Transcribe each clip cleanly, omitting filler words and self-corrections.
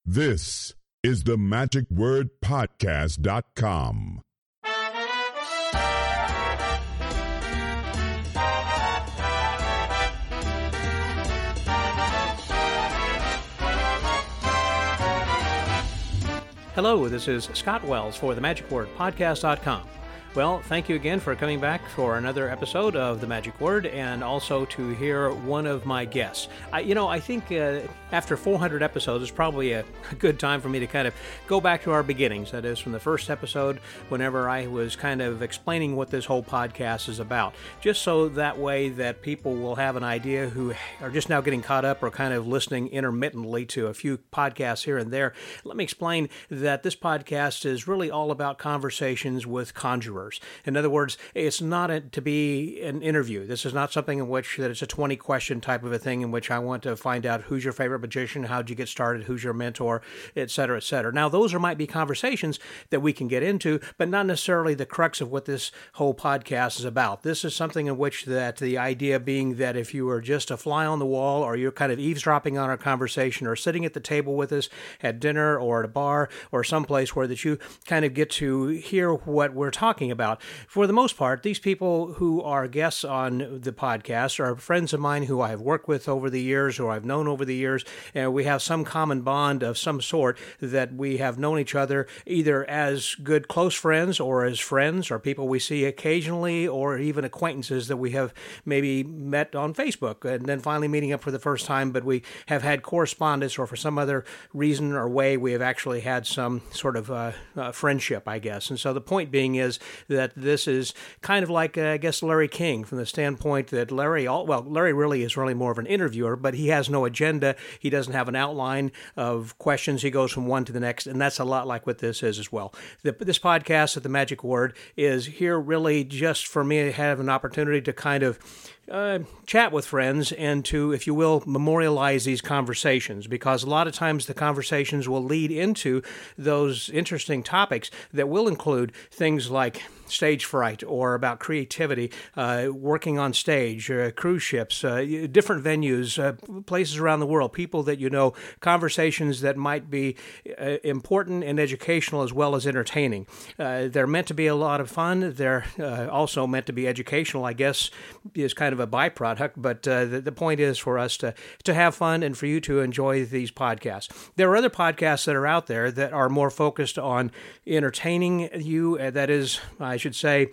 This is the magicwordpodcast.com. Hello, this is Scott Wells for the magicwordpodcast.com. Well, thank you again for coming back for another episode of The Magic Word, and also to hear one of my guests. I think after 400 episodes, it's probably a good time for me to kind of go back to our beginnings. That is, from the first episode, whenever I was kind of explaining what this whole podcast is about, just so that way that people will have an idea who are just now getting caught up or kind of listening intermittently to a few podcasts here and there. Let me explain that this podcast is really all about conversations with conjurers. In other words, it's not to be an interview. This is not something in which that it's a 20-question type of a thing in which I want to find out who's your favorite magician, how'd you get started, who's your mentor, et cetera, et cetera. Now, those might be conversations that we can get into, but not necessarily the crux of what this whole podcast is about. This is something in which that the idea being that if you are just a fly on the wall, or you're kind of eavesdropping on our conversation, or sitting at the table with us at dinner or at a bar or someplace where that you kind of get to hear what we're talking about. For the most part, these people who are guests on the podcast are friends of mine who I have worked with over the years, or I've known over the years, and we have some common bond of some sort that we have known each other either as good close friends or as friends or people we see occasionally, or even acquaintances that we have maybe met on Facebook and then finally meeting up for the first time, but we have had correspondence, or for some other reason or way we have actually had some sort of friendship, I guess. And so the point being is that this is kind of like, I guess, Larry King, from the standpoint that Larry really is really more of an interviewer, but he has no agenda. He doesn't have an outline of questions. He goes from one to the next, and that's a lot like what this is as well. This podcast at The Magic Word is here really just for me to have an opportunity to kind of chat with friends and to, if you will, memorialize these conversations, because a lot of times the conversations will lead into those interesting topics that will include things like stage fright, or about creativity, working on stage, cruise ships, different venues, places around the world, people that you know, conversations that might be important and educational as well as entertaining. They're meant to be a lot of fun. They're also meant to be educational, I guess, is kind of a byproduct, but the point is for us to have fun and for you to enjoy these podcasts. There are other podcasts that are out there that are more focused on entertaining you, that is, I should say,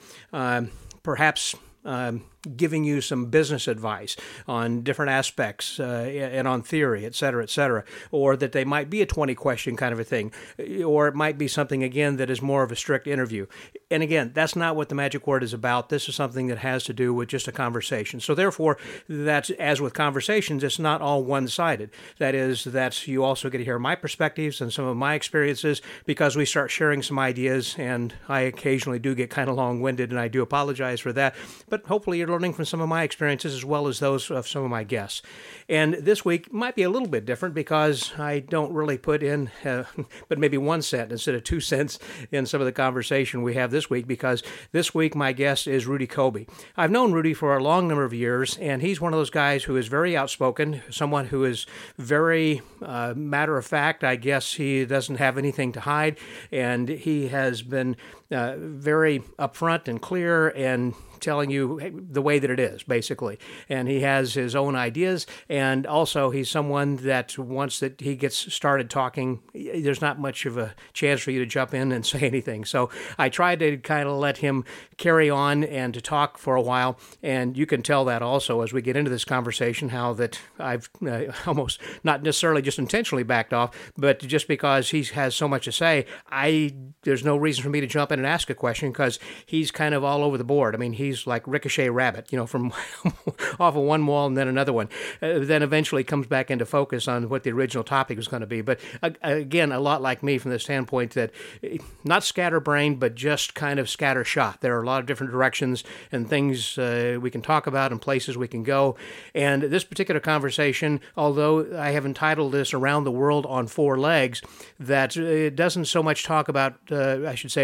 perhaps giving you some business advice on different aspects and on theory, et cetera, or that they might be a 20-question kind of a thing, or it might be something, again, that is more of a strict interview. And again, that's not what the Magic Word is about. This is something that has to do with just a conversation. So therefore, that's, as with conversations, it's not all one-sided. That is, that you also get to hear my perspectives and some of my experiences, because we start sharing some ideas, and I occasionally do get kind of long-winded, and I do apologize for that. But hopefully you're learning from some of my experiences as well as those of some of my guests. And this week might be a little bit different, because I don't really put in but maybe 1 cent instead of 2 cents in some of the conversation we have this week, because this week my guest is Rudy Kobe. I've known Rudy for a long number of years, and he's one of those guys who is very outspoken, someone who is very matter of fact. I guess he doesn't have anything to hide, and he has been very upfront and clear and telling you the way that it is, basically. And he has his own ideas, and also he's someone that once that he gets started talking, there's not much of a chance for you to jump in and say anything. So I tried to kind of let him carry on and to talk for a while, and you can tell that also as we get into this conversation, how that I've almost not necessarily just intentionally backed off, but just because he has so much to say, there's no reason for me to jump in and ask a question, because he's kind of all over the board. I mean, he's like Ricochet Rabbit, from off of one wall and then another one, then eventually comes back into focus on what the original topic was going to be. But again, a lot like me from the standpoint that not scatterbrained, but just kind of scattershot. There are a lot of different directions and things we can talk about and places we can go. And this particular conversation, although I have entitled this Around the World on Four Legs, that it doesn't so much talk about, Rudy doesn't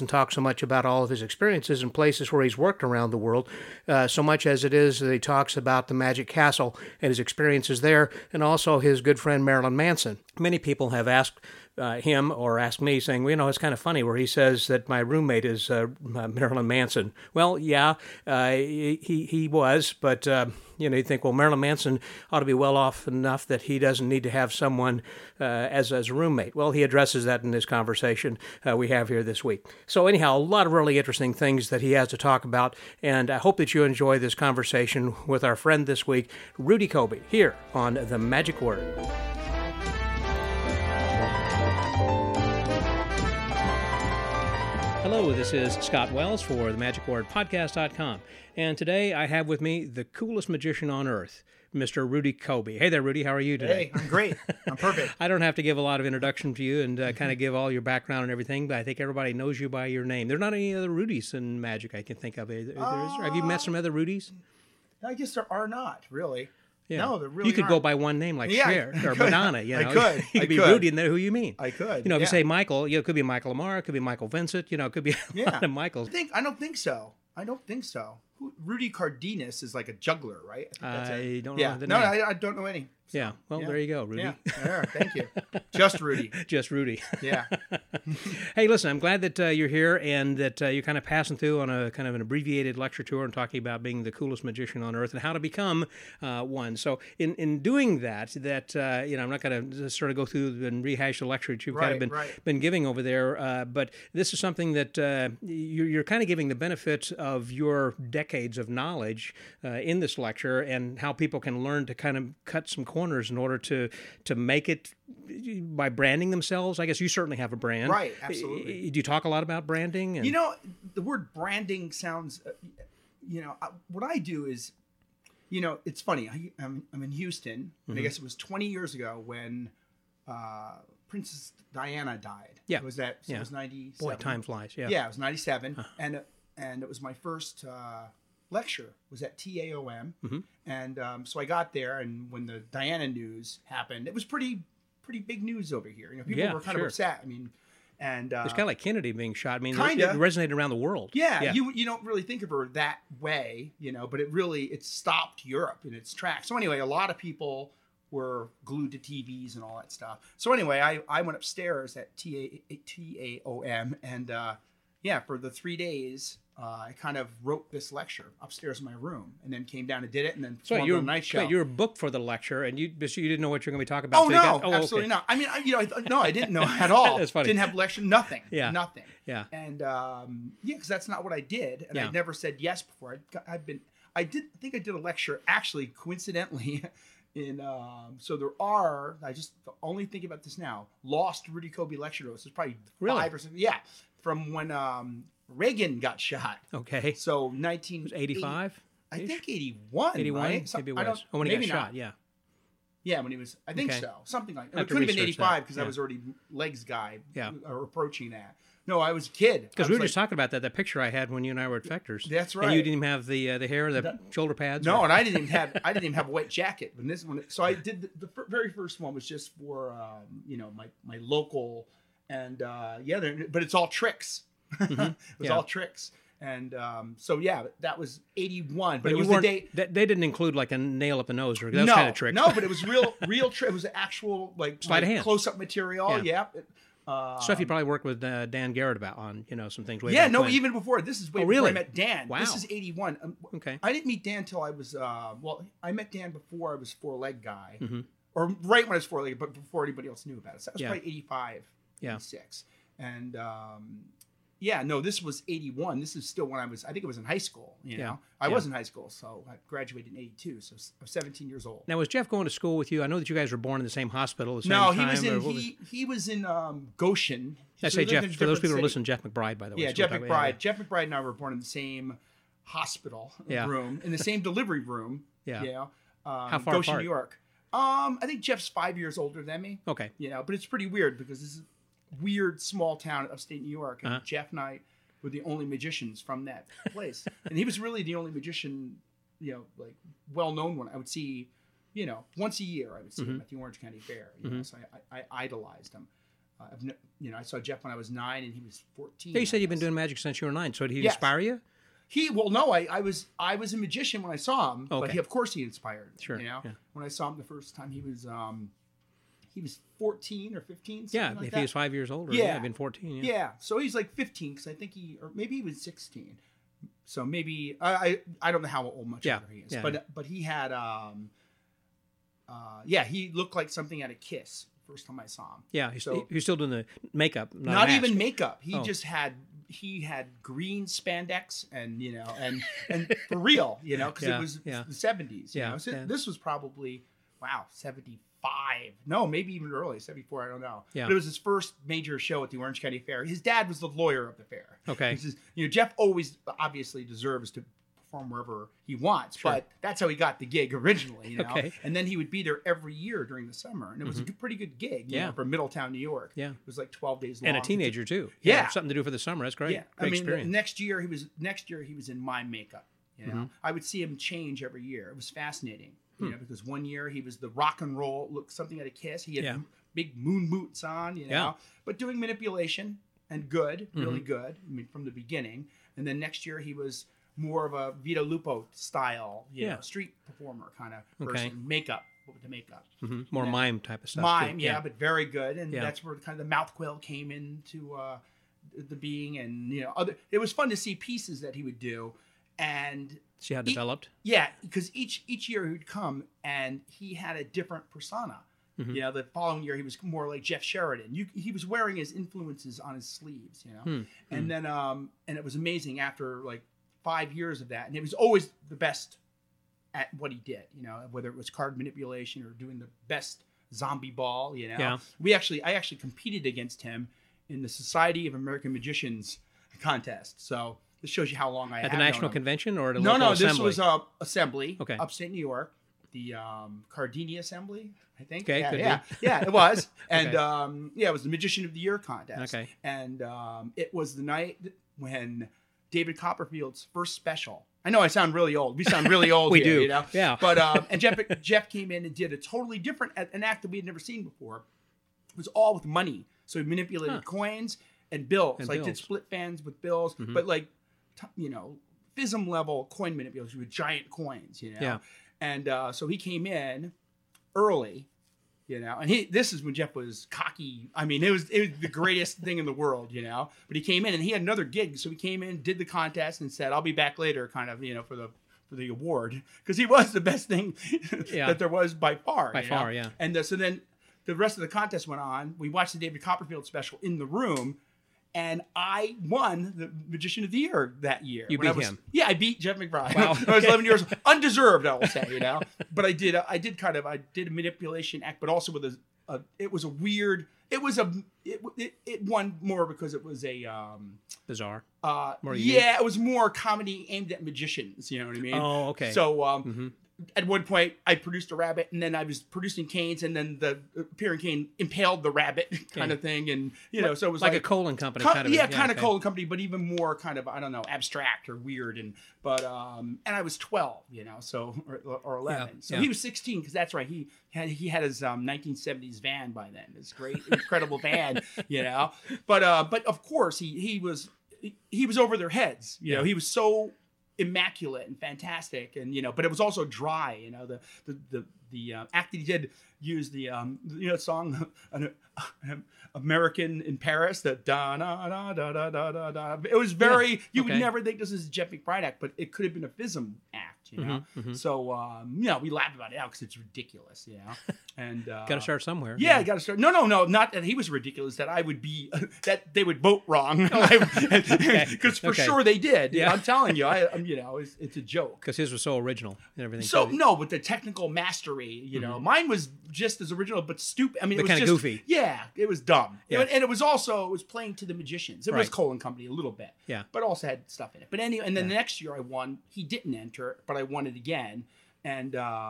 doesn't talk so much about all of his experiences in places where he's worked around the world, so much as it is that he talks about the Magic Castle and his experiences there, and also his good friend Marilyn Manson. Many people have asked him or asked me, saying, well, it's kind of funny where he says that my roommate is Marilyn Manson. Well, yeah, he was, but you think, well, Marilyn Manson ought to be well off enough that he doesn't need to have someone as a roommate. Well, he addresses that in this conversation we have here this week. So anyhow, a lot of really interesting things that he has to talk about, and I hope that you enjoy this conversation with our friend this week, Rudy Kobe, here on The Magic Word. Hello, this is Scott Wells for themagicwordpodcast.com, and today I have with me the coolest magician on earth, Mr. Rudy Kobe. Hey there, Rudy. How are you today? Hey, I'm great. I'm perfect. I don't have to give a lot of introduction to you and kind of give all your background and everything, but I think everybody knows you by your name. There's not any other Rudys in magic I can think of. Have you met some other Rudys? I guess there are not, really. Yeah. No, there really You could aren't. go by one name like Cher or Madonna. I could. You could be Rudy and know who you mean. I could. If you say Michael, it could be Michael Amar, it could be Michael Vincent, it could be a lot of Michaels. I don't think so. Rudy Cardenas is like a juggler, right? I don't know yeah. the No, name. I don't know any. So, Yeah, well, there you go, Rudy. Yeah, there, thank you. Just Rudy. Just Rudy. Yeah. Hey, listen, I'm glad that you're here and that you're kind of passing through on a kind of an abbreviated lecture tour and talking about being the coolest magician on earth and how to become one. So in doing that, I'm not going to sort of go through and rehash the lecture that you've kind of been giving over there, but this is something that you're kind of giving the benefit of your decades of knowledge in this lecture and how people can learn to kind of cut some corners in order to make it by branding themselves. I guess you certainly have a brand. Right, absolutely. Do you talk a lot about branding? And... The word branding sounds, what I do is, it's funny. I'm in Houston, and I guess it was 20 years ago when Princess Diana died. Yeah. It was 97. Boy, time flies. Yeah. Yeah, it was 97. And it was my first lecture was at TAOM. And so I got there, and when the Diana news happened, it was pretty big news over here. People were kind of upset. And it's kind of like Kennedy being shot. It kinda resonated around the world. Yeah. You don't really think of her that way, but it stopped Europe in its tracks. So anyway, a lot of people were glued to TVs and all that stuff. So anyway, I went upstairs at TAOM, and for the 3 days, I kind of wrote this lecture upstairs in my room, and then came down and did it, and then performed on a night show. You were booked for the lecture, and you didn't know what you were going to be talking about. Oh no, absolutely not. I didn't know at all. That's funny. Didn't have lecture, nothing. Yeah, nothing. Yeah, and because that's not what I did, and I'd never said yes before. I think I did a lecture actually coincidentally. So there are, I just only think about this now, lost Rudy Kobe lecture notes. There's probably 5 or something. Yeah, from when Reagan got shot. Okay. So 1985? I think 81. 81? Right? Maybe it was. When he got shot, yeah. Yeah, when he was, I think so. Something like that. It to could have been research 85 that. because I was already legs guy. Yeah. Or approaching that. No, I was a kid. Because we were just talking about that picture I had when you and I were at Fechter's. That's right. And you didn't even have the hair, the shoulder pads. No, and I didn't even have a wet jacket. When this one, so I did the very first one was just for my local, and but it's all tricks. It was all tricks. And that was 81. But it was the date. They didn't include like a nail up the nose or that was kind of tricks. No, but it was real trick. It was actual sleight of hand, close up material. Yeah. Stuff you probably worked with Dan Garrett about on some things. Even before. This is before I met Dan. Wow. This is 81. Okay. I didn't meet Dan till I was I met Dan before I was four-leg guy, or right when I was four-legged, but before anybody else knew about it. So that was probably 85, 86, and. This was 81. This is still when I think it was in high school, I was in high school, so I graduated in 82, so I was 17 years old. Now, was Jeff going to school with you? I know that you guys were born in the same hospital at the same time. No, he was in Goshen. I say Jeff, for those people who listen, Jeff McBride, by the way. Yeah, Jeff McBride. Yeah. Jeff McBride and I were born in the same hospital room, in the same delivery room. Yeah. How far Goshen, apart? New York. I think Jeff's 5 years older than me. Okay. But it's pretty weird because this is weird small town in upstate New York, and Jeff and I were the only magicians from that place. And he was really the only magician, well-known one. I would see, once a year I would see him at the Orange County Fair. So I idolized him. I saw Jeff when I was 9 and he was 14. Yeah, you said I you've been guess. doing magic since you were 9. So did he Yes. inspire you? I was a magician when I saw him, but Okay. of course he inspired. Sure, You know, yeah. when I saw him the first time, he was 14 or 15. Yeah, something like if that. he was 5 years older, Yeah. yeah, been 14. Yeah, so he's like 15 because I think or maybe he was 16. So maybe I don't know how old much Yeah, older he is, yeah, but he had he looked like something out of Kiss first time I saw him. Yeah, he's So- still doing the makeup, Not a mask. even makeup. He Oh. just had green spandex and and for real, because Yeah, it was yeah. the 70s. Yeah, So yeah. this was probably 75. No, maybe even early, 74. I don't know. Yeah. But it was his first major show at the Orange County Fair. His dad was the lawyer of the fair. Okay. He says, Jeff always obviously deserves to perform wherever he wants, Sure. but that's how he got the gig originally. Okay. And then he would be there every year during the summer, and it was a pretty good gig. Yeah. From Middletown, New York. Yeah. It was like 12 days long. And a teenager too. Yeah. Something to do for the summer. That's great. Yeah, Great I mean, experience. next year he was in my makeup. Mm-hmm. I would see him change every year. It was fascinating. Because one year he was the rock and roll, look something out of Kiss. He had Yeah. big moon boots on, Yeah. but doing manipulation and good, really good. I mean, from the beginning. And then next year he was more of a Vito Lupo style, Yeah. street performer kind of Okay. person. Makeup with the makeup. More Yeah. mime type of stuff. Mime, too. yeah, but very good, and Yeah. that's where kind of the mouth quill came into the being, and it was fun to see pieces that he would do, and See how it developed? yeah, because each year he would come and he had a different persona. Mm-hmm. The following year he was more like Jeff Sheridan. He was wearing his influences on his sleeves, and then and it was amazing after like 5 years of that, and it was always the best at what he did, whether it was card manipulation or doing the best zombie ball, Yeah. I actually competed against him in the Society of American Magicians contest. So this shows you how long I At have the known national him. convention or at a No, local this assembly? was assembly, Okay. upstate New York, the Cardini Assembly, I think. Okay, yeah, could be. yeah, it was, and Okay. it was the Magician of the Year contest. Okay. And it was the night when David Copperfield's first special. I know I sound really old. We sound really old. We here, do, yeah. But and Jeff came in and did a totally different an act that we had never seen before. It was all with money, so he manipulated coins and bills, And like bills. did split fans with bills, but like FISM level coin manipulation with giant coins, Yeah. And so he came in early, and this is when Jeff was cocky. I mean, it was the greatest thing in the world, But he came in and he had another gig, so he came in, did the contest, and said, "I'll be back later," kind of, for the award, because he was the best thing Yeah. that there was by far. By far, yeah. And so then the rest of the contest went on. We watched the David Copperfield special in the room. And I won the Magician of the Year that year. You when I beat was- him. Yeah, I beat Jeff McBride. Wow. I was 11 years old. Undeserved, I will say, But I did a manipulation act, but also with it was a weird. It was it won more because it was a Bizarre. more unique? it was more comedy aimed at magicians. You know what I mean? Oh, okay. So at one point, I produced a rabbit, and then I was producing canes, and then the appearing cane impaled the rabbit, kind of thing, and so it was like a colon company kind of. kind of okay. colon company, but even more kind of, I don't know, abstract or weird, and I was 12, so or 11, Yeah, so yeah. he was 16 because that's right, he had his 1970s van by then, this great incredible van, but of course he was over their heads, Yeah. he was so immaculate and fantastic, and but it was also dry. The act that he did use the song American in Paris, the da da da da da da da da. It was very you would okay. never think this is a Jeff McBride act, but it could have been a FISM act. So we laughed about it out because it's ridiculous. And Got to start somewhere. yeah, I got to start. No, not that he was ridiculous. That I would be, that they would vote wrong, because for Okay. sure they did. Yeah. I'm telling you, it's a joke. Because his was so original and everything. So too. no, with the technical mastery, mine was just as original, but stupid. I mean, But it was kinda just goofy. Yeah, it was dumb. Yeah. And it was playing to the magicians. It was Right. Colin Company a little bit. Yeah. but also had stuff in it. But anyway, and then the next year I won. He didn't enter, but I won it again, and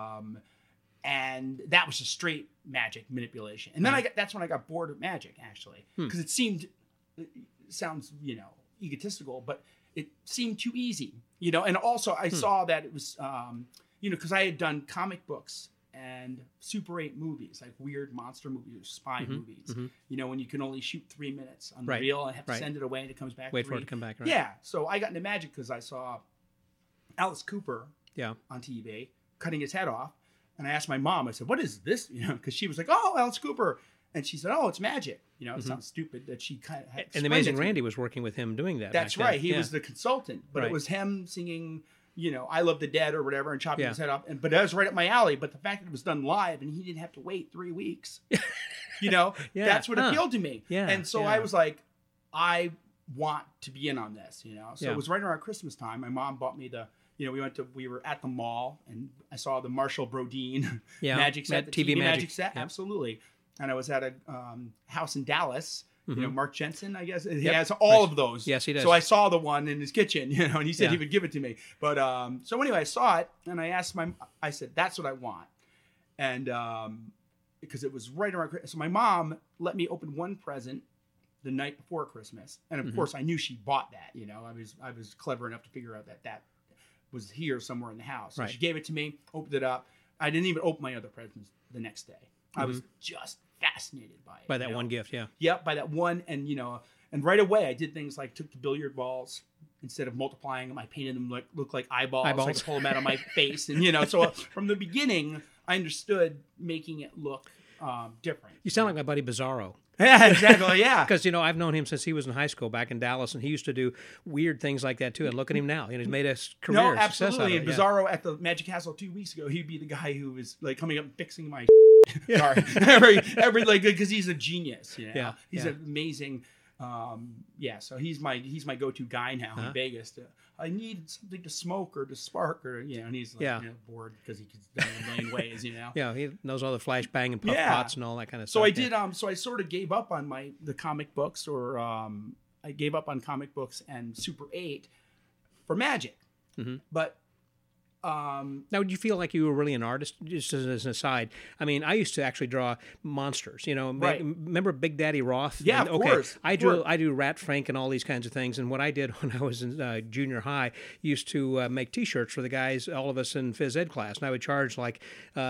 that was a straight magic manipulation. And then that's when I got bored of magic, actually, because it sounds egotistical, but it seemed too easy, and also I saw that it was because I had done comic books and Super 8 movies, like weird monster movies or spy movies. You know, when you can only shoot 3 minutes on the Right. reel and have to Right. send it away and it comes back. Wait for it 3. to come back, right? Yeah. So I got into magic because I saw Alice Cooper Yeah. on TV cutting his head off. And I asked my mom, I said, what is this? You know, because she was like, oh, Alice Cooper. And she said, oh, it's magic. You know, it sounds stupid that she kind of had And the Amazing Randy was working with him doing that. That's back then. right. He Yeah. was the consultant, but Right. it was him singing, you know, I Love the Dead or whatever and chopping Yeah. his head off. But that was right up my alley. But the fact that it was done live and he didn't have to wait 3 weeks, you know, Yeah. that's what Huh. appealed to me. Yeah. And so Yeah. I was like, I want to be in on this, you know. So Yeah. it was right around Christmas time. My mom bought me we were at the mall and I saw the Marshall Brodeen Yeah. magic set, the TV TV magic. magic set. Yep. Absolutely. And I was at a house in Dallas. You know, Mark Jensen, I guess. He Yep. has all Right. of those. Yes, he does. So I saw the one in his kitchen, you know, and he said Yeah. he would give it to me. But so anyway, I saw it and I asked I said, that's what I want. And because it was right around Christmas. So my mom let me open one present the night before Christmas. And of course I knew she bought that, you know. I was clever enough to figure out that was here somewhere in the house. So Right. she gave it to me, opened it up. I didn't even open my other presents the next day. I was just fascinated by it. By you that know? one gift, yeah. Yep, by that one. And, you know, and right away I did things like took the billiard balls, instead of multiplying them, I painted them look like eyeballs. So I could pull them out of my face. And, you know, so from the beginning, I understood making it look different. You sound like my buddy Bizarro. Yeah, exactly. Yeah. Because, you know, I've known him since he was in high school back in Dallas, and he used to do weird things like that, too. And look at him now. You know, he's made a career No, success out absolutely. of And it. Bizarro at the Magic Castle 2 weeks ago, he'd be the guy who was like coming up and fixing my Yeah. sorry. every like, because he's a genius. You know? Yeah, He's yeah. an amazing. So he's my go-to guy now in Vegas. I need something to smoke or to spark or, you know, and he's like, Yeah. you know, bored because he gets done in a million ways, you know. Yeah, he knows all the flash bang and puff Yeah. pots and all that kind of So stuff. I did. So I sort of gave up on the comic books, or I gave up on comic books and Super 8 for Magic. But Now, would you feel like you were really an artist? Just as an aside, I mean, I used to actually draw monsters. You know, Right. remember Big Daddy Roth? Yeah, And, of course, I of do. course. I do Rat Frank and all these kinds of things. And what I did when I was in junior high, used to make T-shirts for the guys, all of us in phys ed class, and I would charge like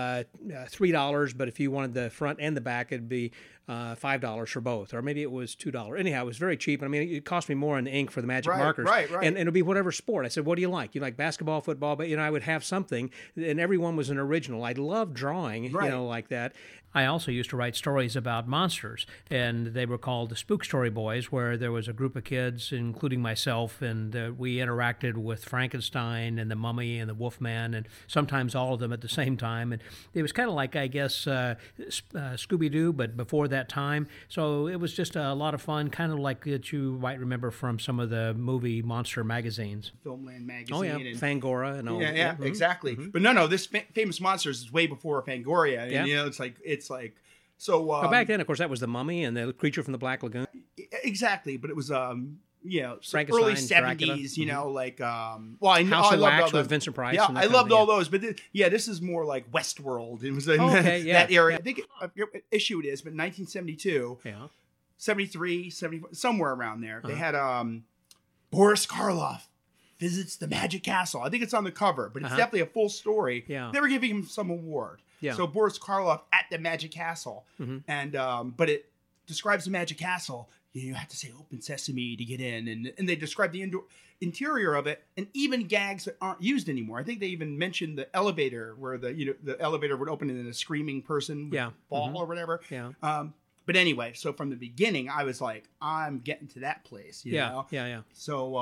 $3. But if you wanted the front and the back, it'd be $5 for both, or maybe it was $2. Anyhow, it was very cheap. I mean, it cost me more in ink for the magic Right, markers, right. and it'll be whatever sport. I said, "What do you like? You like basketball, football?" But you know, I would have something, and everyone was an original. I love drawing, Right. you know, like that. I also used to write stories about monsters, and they were called the Spook Story Boys, where there was a group of kids, including myself, and we interacted with Frankenstein and the Mummy and the Wolfman, and sometimes all of them at the same time. And it was kind of like, I guess, Scooby-Doo, but before that time. So it was just a lot of fun, kind of like that you might remember from some of the movie monster magazines. Filmland magazine. Oh, yeah, And, Fangora and all yeah, that. yeah, exactly. But no, this Famous Monsters is way before Fangoria. And, Yeah. you know, it's like so. But back then, of course, that was the Mummy and the Creature from the Black Lagoon. Exactly, but it was you know, Frankenstein, early Dracula. 70s. You know, like well, I know House I of loved Wax all those. with Vincent Price. Yeah, and that I kind of loved thing, all those, but this is more like Westworld. It was in okay, yeah, that area. yeah. I think I forget what issue it is, but 1972, Yeah. 73, 74, somewhere around there. They had Boris Karloff visits the Magic Castle. I think it's on the cover, but it's definitely a full story. Yeah. They were giving him some award. Yeah. So Boris Karloff at the Magic Castle, and but it describes the Magic Castle. You have to say "Open Sesame" to get in, and they describe the interior of it, and even gags that aren't used anymore. I think they even mentioned the elevator, where the elevator would open and then a screaming person would Yeah. fall or whatever. Yeah. But anyway, so from the beginning, I was like, I'm getting to that place. You Yeah. know? Yeah. So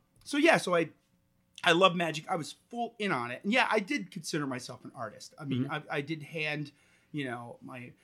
I love magic. I was full in on it. And yeah, I did consider myself an artist. I mean, I did hand, you know,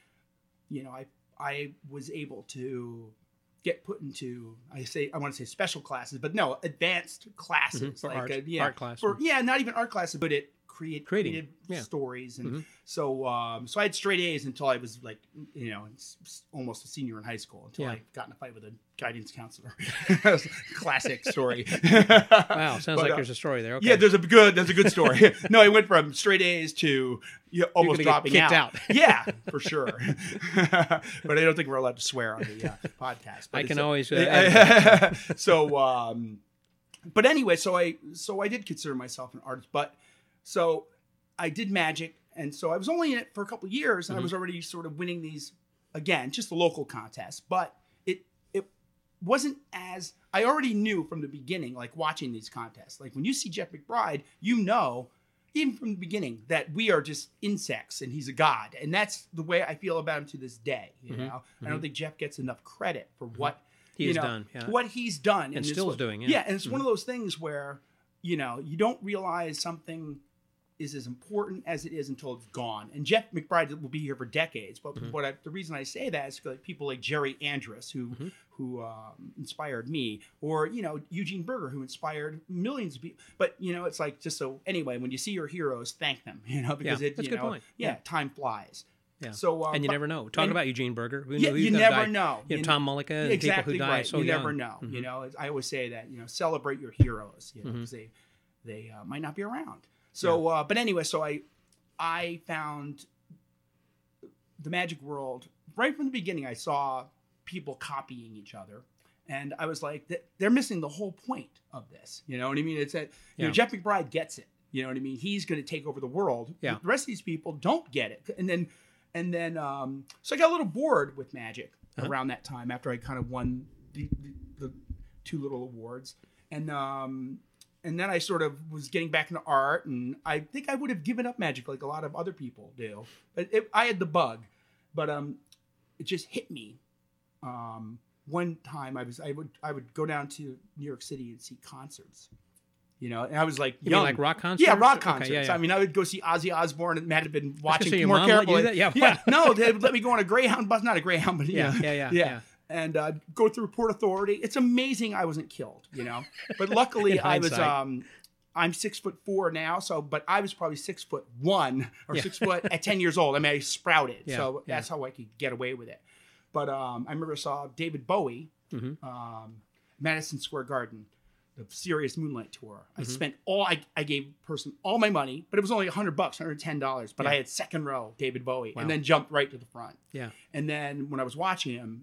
I was able to get put into, I want to say special classes, but no, advanced classes. For like art, yeah, art class. not even art classes, but creative yeah. stories. And so I had straight A's until I was like, you know, almost a senior in high school, until I got in a fight with a guidance counselor. Classic story. Wow, sounds like there's a story there. Okay. Yeah, that's a good story. No, I went from straight A's to almost gonna get dropping kicked out. Yeah, for sure. But I don't think we're allowed to swear on the podcast. But I can always. So, but anyway, so I did consider myself an artist, but so I did magic, And so I was only in it for a couple of years, and I was already sort of winning these, again, just the local contests. But it wasn't as, I already knew from the beginning, like watching these contests. Like when you see Jeff McBride, you know, even from the beginning, that we are just insects and he's a god. And that's the way I feel about him to this day. You know, I don't think Jeff gets enough credit for what He's done. Yeah. What he's done. And still is doing. Yeah. And it's one of those things where, you know, you don't realize something is as important as it is until it's gone. And Jeff McBride will be here for decades. But the reason I say that is like people like Jerry Andrus, who inspired me, or, you know, Eugene Berger, who inspired millions of people. But, you know, it's like, just so, anyway, when you see your heroes, thank them, you know, because that's a good point. Yeah, time flies. Yeah. So, and you never know. Talk about Eugene Berger. You never know. You know, Tom Mullica, and exactly people who die right. so you young. never know. You know, I always say that, you know, celebrate your heroes, you know, because they might not be around. So, but anyway, so I found the Magic World right from the beginning. I saw people copying each other, and I was like, they're missing the whole point of this. You know what I mean? It's that you know, Jeff McBride gets it. You know what I mean? He's going to take over the world. Yeah. The rest of these people don't get it, and then so I got a little bored with Magic around that time after I kind of won the two little awards, and then I sort of was getting back into art, and I think I would have given up Magic like a lot of other people do. But I had the bug, but it just hit me. One time I would go down to New York City and see concerts. You know, and I was like, you mean like rock concerts? Yeah, rock concerts. Okay, yeah. I mean, I would go see Ozzy Osbourne, and Matt had been watching your more mom let you carefully. do that? Yeah. Yeah, no, they would let me go on a Greyhound bus, not a Greyhound, but yeah. And go through Port Authority. It's amazing I wasn't killed, you know. But luckily, I was. I'm 6'4" now, but I was probably 6'1" or 6 foot at 10 years old. I mean, I sprouted, so that's how I could get away with it. But I remember I saw David Bowie, Madison Square Garden, the Serious Moonlight Tour. I spent I gave all my money, but it was only $100, $110. But I had second row David Bowie, and then jumped right to the front. Yeah. And then when I was watching him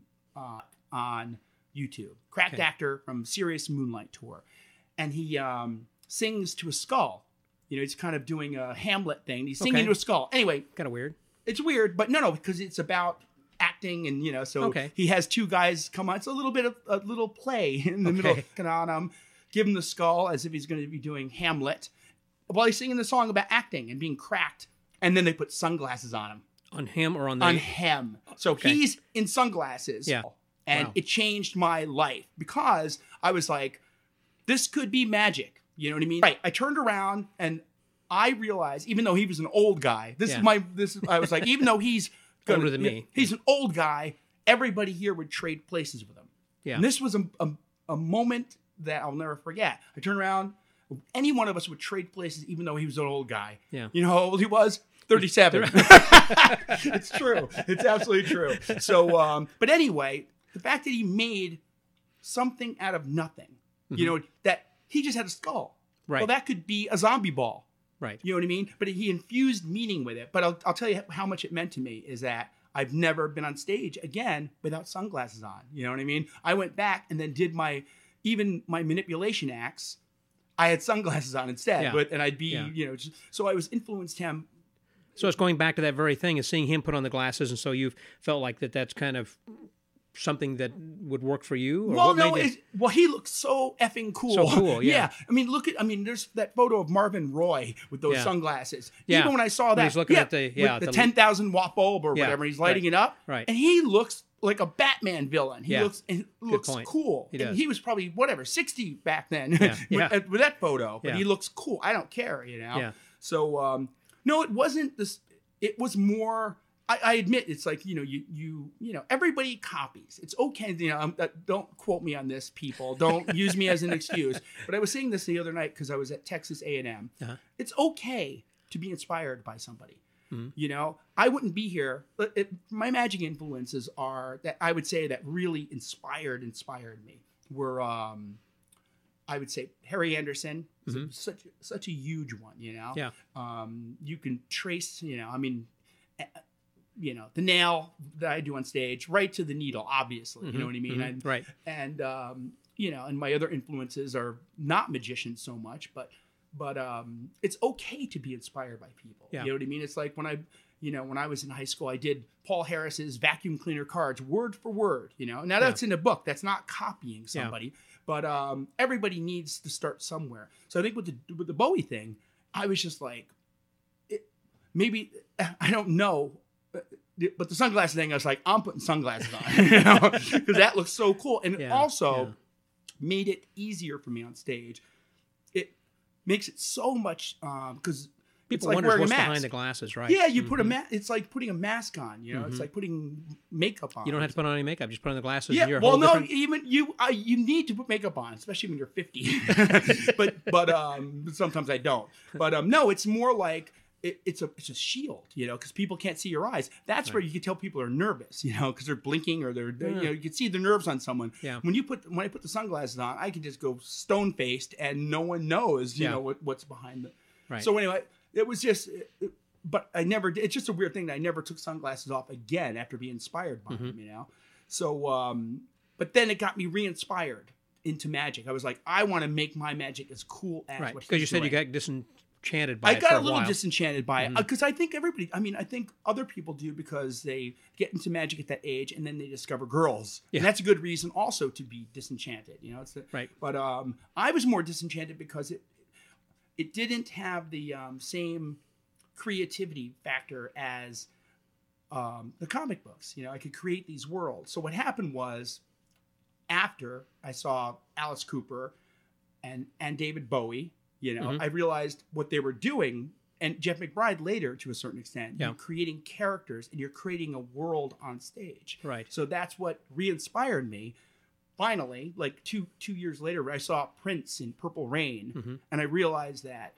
on YouTube, cracked actor from Serious Moonlight Tour, and he sings to a skull. You know, he's kind of doing a Hamlet thing. He's singing to a skull. Anyway, kind of weird. It's weird, but no, because it's about acting, and you know, so he has two guys come on. It's a little bit of a little play in the middle. On him, give him the skull as if he's going to be doing Hamlet, while he's singing the song about acting and being cracked. And then they put sunglasses on him. On him or on On him. So he's in sunglasses. Yeah. And it changed my life because I was like, this could be magic. You know what I mean? Right. I turned around and I realized, even though he was an old guy, I was like, even though he's older than me, he's an old guy, everybody here would trade places with him. Yeah. And this was a moment that I'll never forget. I turned around, any one of us would trade places, even though he was an old guy. Yeah. You know how old he was? 37. It's true. It's absolutely true. So, but anyway, the fact that he made something out of nothing, you know, that he just had a skull. Right. Well, that could be a zombie ball. Right. You know what I mean? But he infused meaning with it. But I'll tell you how much it meant to me is that I've never been on stage again without sunglasses on. You know what I mean? I went back and then did my manipulation acts. I had sunglasses on instead, and I'd be, you know, so I was influenced him. So it's going back to that very thing, is seeing him put on the glasses, and so you've felt like that's kind of something that would work for you? Or well, he looks so effing cool. So cool, yeah. I mean, there's that photo of Marvin Roy with those sunglasses. Yeah. Even when I saw that, he's looking at the 10,000 watt bulb or whatever, and he's lighting it up, and he looks like a Batman villain. He looks cool. He does. And he was probably 60 back then with that photo, but he looks cool. I don't care, you know. Yeah. So no, it wasn't this. It was more. I admit it's like, you know, you know, everybody copies. It's okay. You know, don't quote me on this, people. Don't use me as an excuse. But I was saying this the other night because I was at Texas A&M. It's okay to be inspired by somebody. Mm-hmm. You know, I wouldn't be here. My magic influences are that I would say that really inspired me were, I would say Harry Anderson, such a huge one, you know. Yeah. You can trace, you know, I mean, you know, the nail that I do on stage, right to the needle, obviously. You know what I mean? Right. And, you know, and my other influences are not magicians so much, but it's okay to be inspired by people. Yeah. You know what I mean? It's like when I was in high school, I did Paul Harris's vacuum cleaner cards word for word. Now that's in a book. That's not copying somebody, but everybody needs to start somewhere. So I think with the Bowie thing, I was just like, maybe I don't know. But the sunglasses thing, I was like, I'm putting sunglasses on, because that looks so cool. And it also made it easier for me on stage. It makes it so much, because people it's like wonder wearing what's a mask. behind the glasses, right? Yeah, you put a mask. It's like putting a mask on. It's like putting makeup on. You don't have to put on any makeup. Just put on the glasses. Yeah, and you're a well, whole no, different... even you need to put makeup on, especially when you're 50. but sometimes I don't. But no, it's more like it's a shield, because people can't see your eyes. That's where you can tell people are nervous, because they're blinking or they're you can see the nerves on someone. Yeah. When I put the sunglasses on, I can just go stone faced and no one knows, what's behind them. Right. So anyway, it was just. But I never did. It's just a weird thing that I never took sunglasses off again after being inspired by them, So, but then it got me re-inspired into magic. I was like, I want to make my magic as cool as what he's because you said doing. you got disenchanted by it. I got for a little while. disenchanted by it because I think everybody. I mean, I think other people do because they get into magic at that age and then they discover girls, and that's a good reason also to be disenchanted. Right. But I was more disenchanted because it didn't have the same creativity factor as the comic books. I could create these worlds. So what happened was, after I saw Alice Cooper and David Bowie, I realized what they were doing, and Jeff McBride later, to a certain extent, you're creating characters and you're creating a world on stage. Right. So that's what re-inspired me. Finally, like two years later, I saw Prince in Purple Rain, and I realized that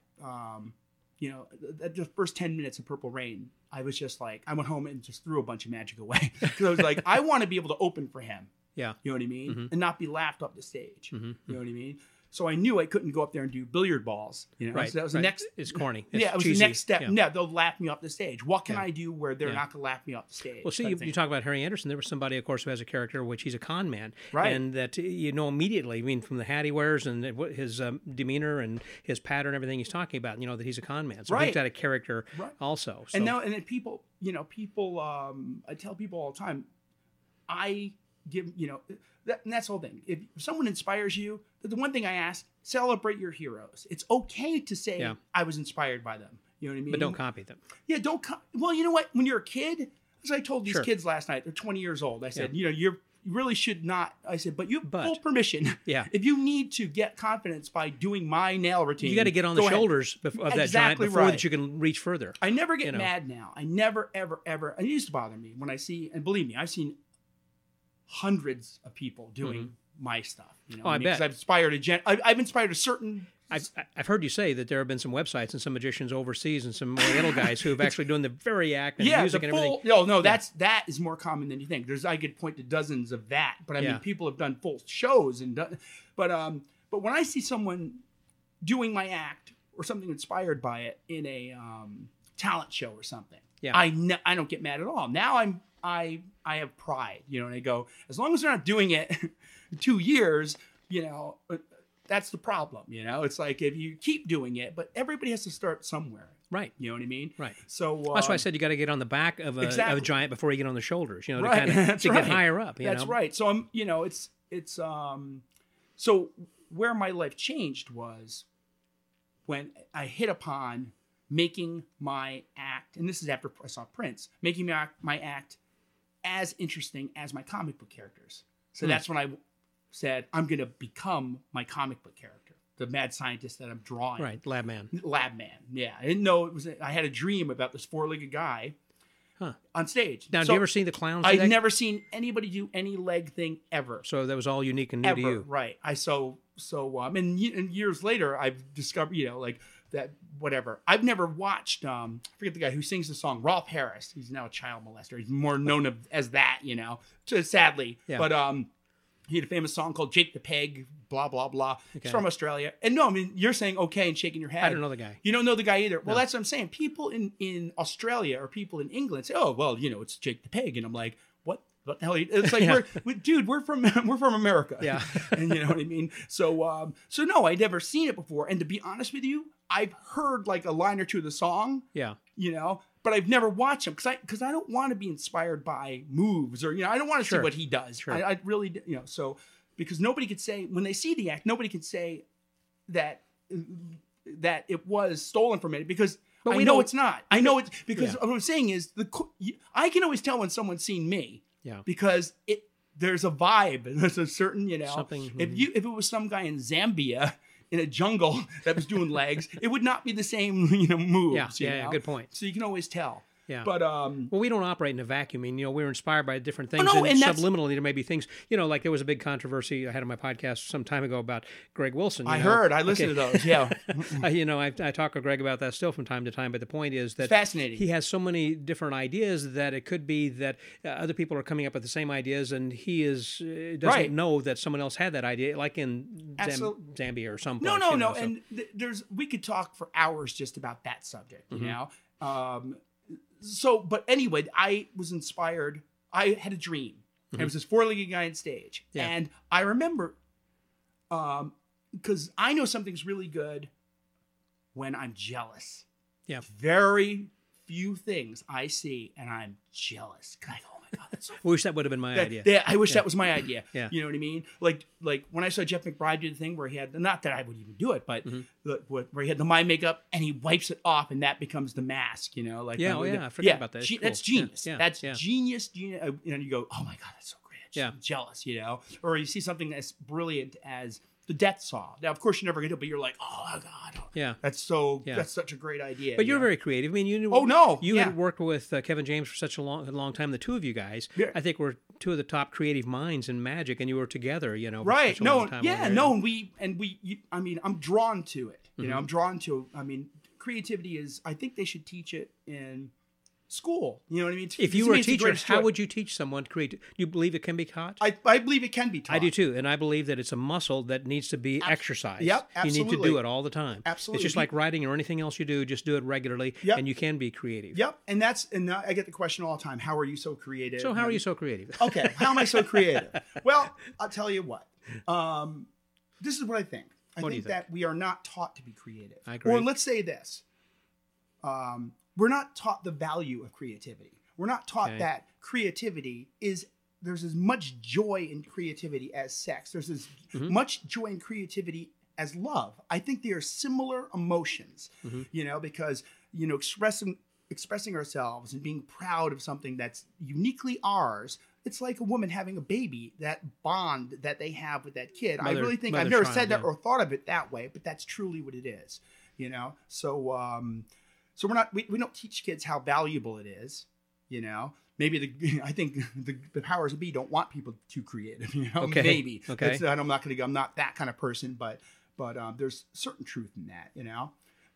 the first 10 minutes of Purple Rain, I was just like, I went home and just threw a bunch of magic away. Because I was like, I want to be able to open for him. Yeah. You know what I mean? And not be laughed up the stage. You know what I mean? So I knew I couldn't go up there and do billiard balls. Right. So that was the next. It's corny. It was cheesy. the next step. Yeah. Yeah, they'll laugh me off the stage. What can I do where they're not going to laugh me off the stage? Well, see, you talk about Harry Anderson. There was somebody, of course, who has a character which he's a con man, right? And that immediately. I mean, from the hat he wears and his demeanor and his pattern, everything he's talking about. That he's a con man. So he's got a character also. So. And then people, I tell people all the time, I give and that's the whole thing. If someone inspires you, the one thing I ask, celebrate your heroes. It's okay to say I was inspired by them. You know what I mean? But don't copy them. Yeah, don't. Well, you know what? When you're a kid, as I told these kids last night, they're 20 years old. I said, you really should not. I said, but you have full permission. Yeah. If you need to get confidence by doing my nail routine, you got to get on the shoulders of that giant before that you can reach further. I never get mad now. I never, ever, ever. It used to bother me when I see, and believe me, I've seen hundreds of people doing my stuff. I bet. Because I've inspired I've inspired a certain. I've heard you say that there have been some websites and some magicians overseas and some Oriental guys who have actually done the very act and music and everything. That is more common than you think. I could point to dozens of that, but I mean, people have done full shows and done. But when I see someone doing my act or something inspired by it in a talent show or something, I don't get mad at all. Now I have pride, and I go, as long as they're not doing it 2 years, that's the problem. It's like if you keep doing it, but everybody has to start somewhere. Right. You know what I mean? Right. So that's why I said you got to get on the back of a giant before you get on the shoulders, to right. kind of get higher up. That's right. So I'm, it's so where my life changed was when I hit upon making my act, and this is after I saw Prince, making my act as interesting as my comic book characters. So that's when I said, I'm going to become my comic book character, the mad scientist that I'm drawing. Right, Lab Man. Yeah. I didn't know I had a dream about this four-legged guy on stage. Now, have you ever seen the clowns? I've never seen anybody do any leg thing ever. So that was all unique and new to you. Right. And years later, I've discovered, that whatever. I've never watched, I forget the guy who sings the song, Rolf Harris. He's now a child molester. He's more known as that, sadly. Yeah. But he had a famous song called Jake the Peg, blah, blah, blah. Okay. He's from Australia. And no, I mean, you're saying okay and shaking your head. I don't know the guy. You don't know the guy either. Well, that's what I'm saying. People in Australia or people in England say, oh, well, it's Jake the Peg. And I'm like, what what the hell? It's like we're from America. Yeah. And you know what I mean? So no, I'd never seen it before. And to be honest with you, I've heard like a line or two of the song. Yeah. You know, but I've never watched him because I don't want to be inspired by moves or, you know, I don't want to see what he does. Sure. I really, you know, so because nobody could say when they see the act, nobody can say that it was stolen from it because I know it's not. I know it's because what I'm saying is I can always tell when someone's seen me. Yeah. Because there's a vibe and there's a certain, you know, something. If it was some guy in Zambia in a jungle that was doing legs, it would not be the same, you know, moves. Yeah, good point. So you can always tell. Yeah. But well, we don't operate in a vacuum. I mean, you know, we're inspired by different things, no, and subliminally there may be things. You know, like there was a big controversy I had on my podcast some time ago about Greg Wilson. I heard. I listened to those. Yeah. You know, I talk with Greg about that still from time to time. But the point is that it's fascinating. He has so many different ideas that it could be that other people are coming up with the same ideas, and he doesn't know that someone else had that idea, like in Zambia or some place. No. So. And we could talk for hours just about that subject. You know. So, but anyway, I was inspired. I had a dream. I was this four-legged guy on stage. Yeah. And I remember, because I know something's really good when I'm jealous. Yeah. Very few things I see and I'm jealous. I go, oh my God, that's so I wish that would have been my idea. Yeah, I wish that was my idea. Yeah. You know what I mean? Like when I saw Jeff McBride do the thing where he had, not that I would even do it, but where he had the mind makeup and he wipes it off and that becomes the mask, you know? Like I forgot about that. That's genius. Yeah. That's genius. You know, and you go, oh my God, that's so great. I'm jealous, you know? Or you see something as brilliant as the Death Saw. Now, of course, you never get it, but you're like, oh my God, that's such a great idea. But you're very creative. I mean, you had worked with Kevin James for such a long time. The two of you guys, I think, were two of the top creative minds in magic, and you were together. You know, right? For such a long time I mean, I'm drawn to it. You know, I'm drawn to. I mean, creativity is. I think they should teach it in school. You know what I mean? If you were a teacher, how would you teach someone to create? Do you believe it can be taught? I believe it can be taught. I do too, and I believe that it's a muscle that needs to be exercised. Yep, absolutely. You need to do it all the time. Absolutely. It's just like writing or anything else you do. Just do it regularly, and you can be creative. Yep, and I get the question all the time: how are you so creative? So how are you so creative? Okay, how am I so creative? Well, I'll tell you what. This is what I think. I think that we are not taught to be creative. I agree. Or let's say this. We're not taught the value of creativity. We're not taught that creativity there's as much joy in creativity as sex. There's as much joy in creativity as love. I think they are similar emotions, you know, because, you know, expressing ourselves and being proud of something that's uniquely ours. It's like a woman having a baby, that bond that they have with that kid. I really think I've never said that or thought of it that way, but that's truly what it is, you know? So, so we don't teach kids how valuable it is, you know. Maybe I think the powers that be don't want people too creative, you know. Okay. Maybe. Okay. I'm not that kind of person, but there's certain truth in that, you know.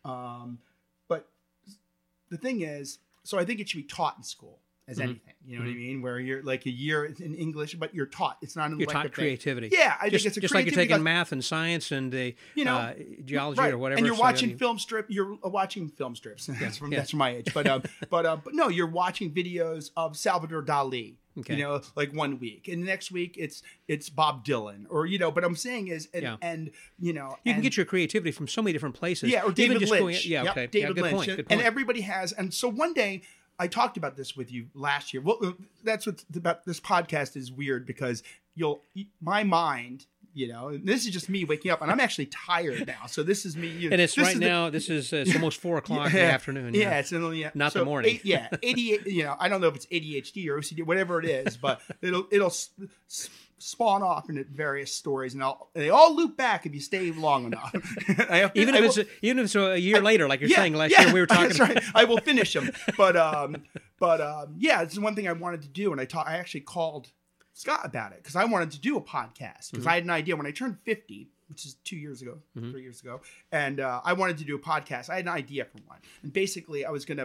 But the thing is, so I think it should be taught in school as anything, you know what I mean? Where you're like a year in English, but you're taught. It's not an you're elective taught creativity. Thing. Yeah, I think it's just like you're taking math and science and the geology or whatever. And you're watching film strips. You're watching film strips. That's from my age. But no, you're watching videos of Salvador Dali. Okay. You know, like 1 week, and the next week it's Bob Dylan, or you know. But I'm saying is, and you know, you can get your creativity from so many different places. Yeah, or David Lynch. David Lynch. Good point. And everybody has. And so one day, I talked about this with you last year. Well, that's what's about this podcast is weird because my mind, you know, this is just me waking up and I'm actually tired now. So this is me. And it's it's almost 4 o'clock in the afternoon. Yeah, it's not the morning. 88, you know, I don't know if it's ADHD or OCD, whatever it is, but it'll spawn off into various stories, and they all loop back if you stay long enough. Even if it's a year later, like you're saying last year, we were talking. That's right. I will finish them, but it's one thing I wanted to do, and I actually called Scott about it because I wanted to do a podcast because I had an idea when I turned 50, which is 2 years ago, 3 years ago, and I wanted to do a podcast. I had an idea for one, and basically I was gonna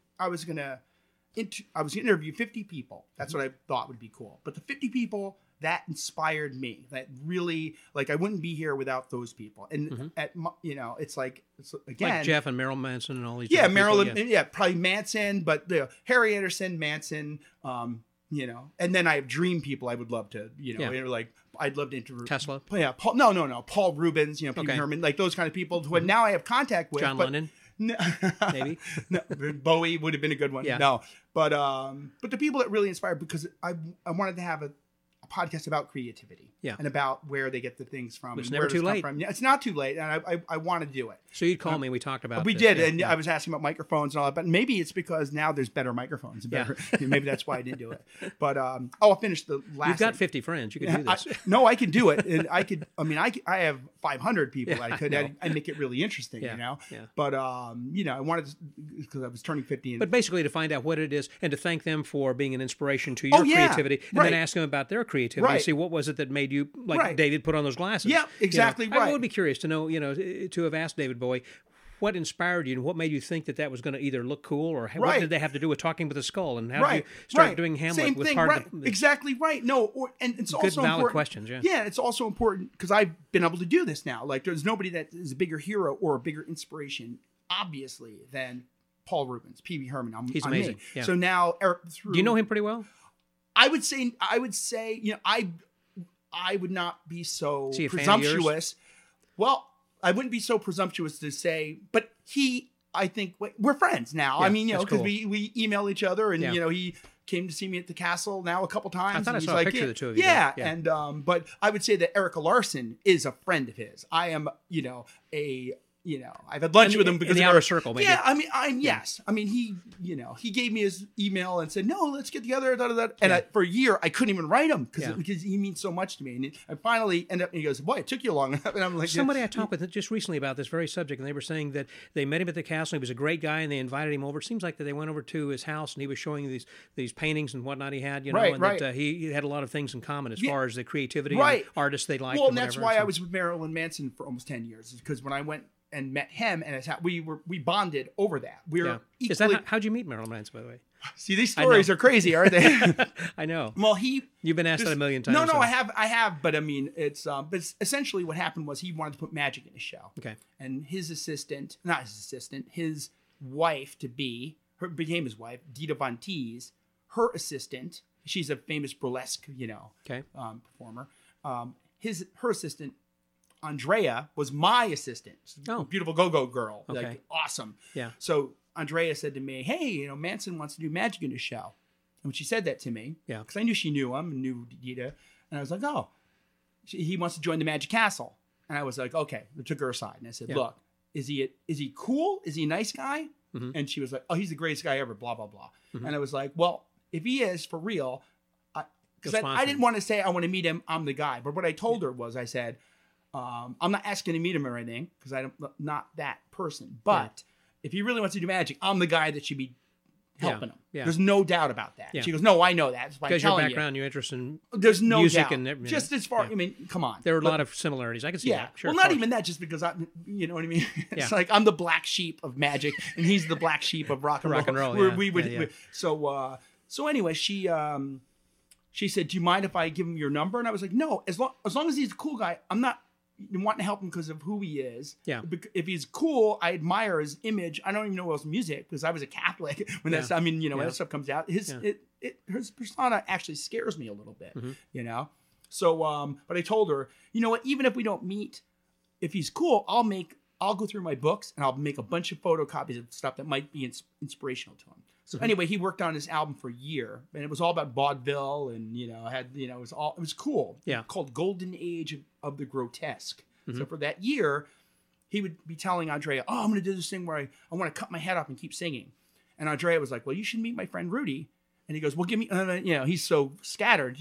interview 50 people. That's what I thought would be cool, but the 50 people that inspired me, that really, like, I wouldn't be here without those people. And it's like Jeff and Marilyn Manson and all these. Yeah, Marilyn, probably Manson, but Harry Anderson, Manson, you know, and then I have dream people I would love to, you know, like I'd love to interview Tesla. Yeah, Paul. No. Paul Rubens, you know, Pee Wee Herman, like those kind of people who now I have contact with. John Lennon. No, maybe. No, Bowie would have been a good one. Yeah. No, but the people that really inspired, because I wanted to have a podcast about creativity. Yeah. And about where they get the things from. It's and never where too come late. From. Yeah, it's not too late, and I want to do it. So you'd call me and we talked about We this. did, Yeah, and yeah. I was asking about microphones and all that, but maybe it's because now there's better microphones. Better, maybe that's why I didn't do it. But I'll finish the last. You've got thing. 50 friends. You could do this. No, I can do it, and I could. I mean, I have 500 people. Yeah, I could. I know. I make it really interesting, Yeah, you know. yeah. But you know, I wanted to, because I was turning 50. And, But basically to find out what it is and to thank them for being an inspiration to your creativity, and then ask them about their creativity and see what was it that made you, like David put on those glasses. Yeah, exactly you know, right. I would be curious to know, you know, to have asked David Bowie, what inspired you and what made you think that that was going to either look cool or what did they have to do with talking with the skull, and how did you start doing Hamlet Same with thing, part right. of the, Exactly right. No, and it's good also valid important. questions, yeah. Yeah, it's also important because I've been able to do this now. Like, there's nobody that is a bigger hero or a bigger inspiration, obviously, than Paul Rubens, Pee Wee Herman. He's I'm amazing. me. Yeah. So now, through, Do you know him pretty well? I would say, you know, I would not be so Is he a fan of yours? presumptuous. Well, I wouldn't be so presumptuous to say, but I think we're friends now. Yeah, I mean, you know, that's because cool. we email each other, and Yeah. you know, he came to see me at the castle now a couple times. I thought I and he's saw a like, picture yeah, of the two of you Yeah, there. Yeah. and but I would say that Erica Larson is a friend of his. I am, you know, I've had lunch with him because in the of outer our- circle, maybe. Yeah, I mean, yes. I mean, he, you know, he gave me his email and said, "No, let's get together." Da, da, da. And for a year, I couldn't even write him because he means so much to me. And I finally ended up. And he goes, "Boy, it took you long enough." And I'm like, Somebody I talked with just recently about this very subject, and they were saying that they met him at the castle. He was a great guy, and they invited him over. It seems like that they went over to his house, and he was showing these paintings and whatnot he had, you know, and that he had a lot of things in common as far as the creativity and artists they liked. Well, and and that's whatever. why I was with Marilyn Manson for almost 10 years, because when I went and met him, and we bonded over that. We were equally. Is that how'd you meet Marilyn Manson, by the way? See, these stories are crazy, aren't they? I know. Well, you've been asked that a million times. No, so. I have, but I mean, it's essentially what happened was he wanted to put magic in his show. Okay. And his wife became his wife, Dita Von Teese, her assistant. She's a famous burlesque, you know, performer. Her assistant, Andrea, was my assistant. Oh. Beautiful go-go girl. Okay. Like, awesome. Yeah. So Andrea said to me, "Hey, you know, Manson wants to do magic in his show." And when she said that to me, because I knew she knew him and knew Dita, and I was like, "Oh, he wants to join the Magic Castle." And I was like, "Okay." I took her aside and I said, "Look, is he cool? Is he a nice guy?" Mm-hmm. And she was like, "Oh, he's the greatest guy ever." Blah blah blah. Mm-hmm. And I was like, "Well, if he is for real," because I didn't want to say I want to meet him. I'm the guy. But what I told her was, I said, "I'm not asking to meet him or anything because I'm not that person. But if he really wants to do magic, I'm the guy that should be helping him. Yeah. There's no doubt about that." Yeah. She goes, "No, I know that. That's why I'm because your telling background, your interest in there's no music doubt. and everything. Just as far. I mean, come on. There are a lot of similarities. I can see that. Sure, well, not even that. Just because you know what I mean. It's like I'm the black sheep of magic, and he's the black sheep of rock and roll. Rock and roll. Where Yeah. we would. So anyway, she said, "Do you mind if I give him your number?" And I was like, "No, as long as he's a cool guy, I'm not wanting to help him because of who he is. Yeah. If he's cool, I admire his image. I don't even know his music because I was a Catholic when that. I mean, you know, when that stuff comes out, his persona actually scares me a little bit. Mm-hmm. You know. So, but I told her, you know what? Even if we don't meet, if he's cool, I'll go through my books and I'll make a bunch of photocopies of stuff that might be inspirational to him. So anyway, he worked on his album for a year, and it was all about vaudeville, and it was cool. Yeah, called Golden Age of the Grotesque. Mm-hmm. So for that year, he would be telling Andrea, "Oh, I'm going to do this thing where I want to cut my head off and keep singing." And Andrea was like, "Well, you should meet my friend Rudy." And he goes, "Well, give me," he's so scattered.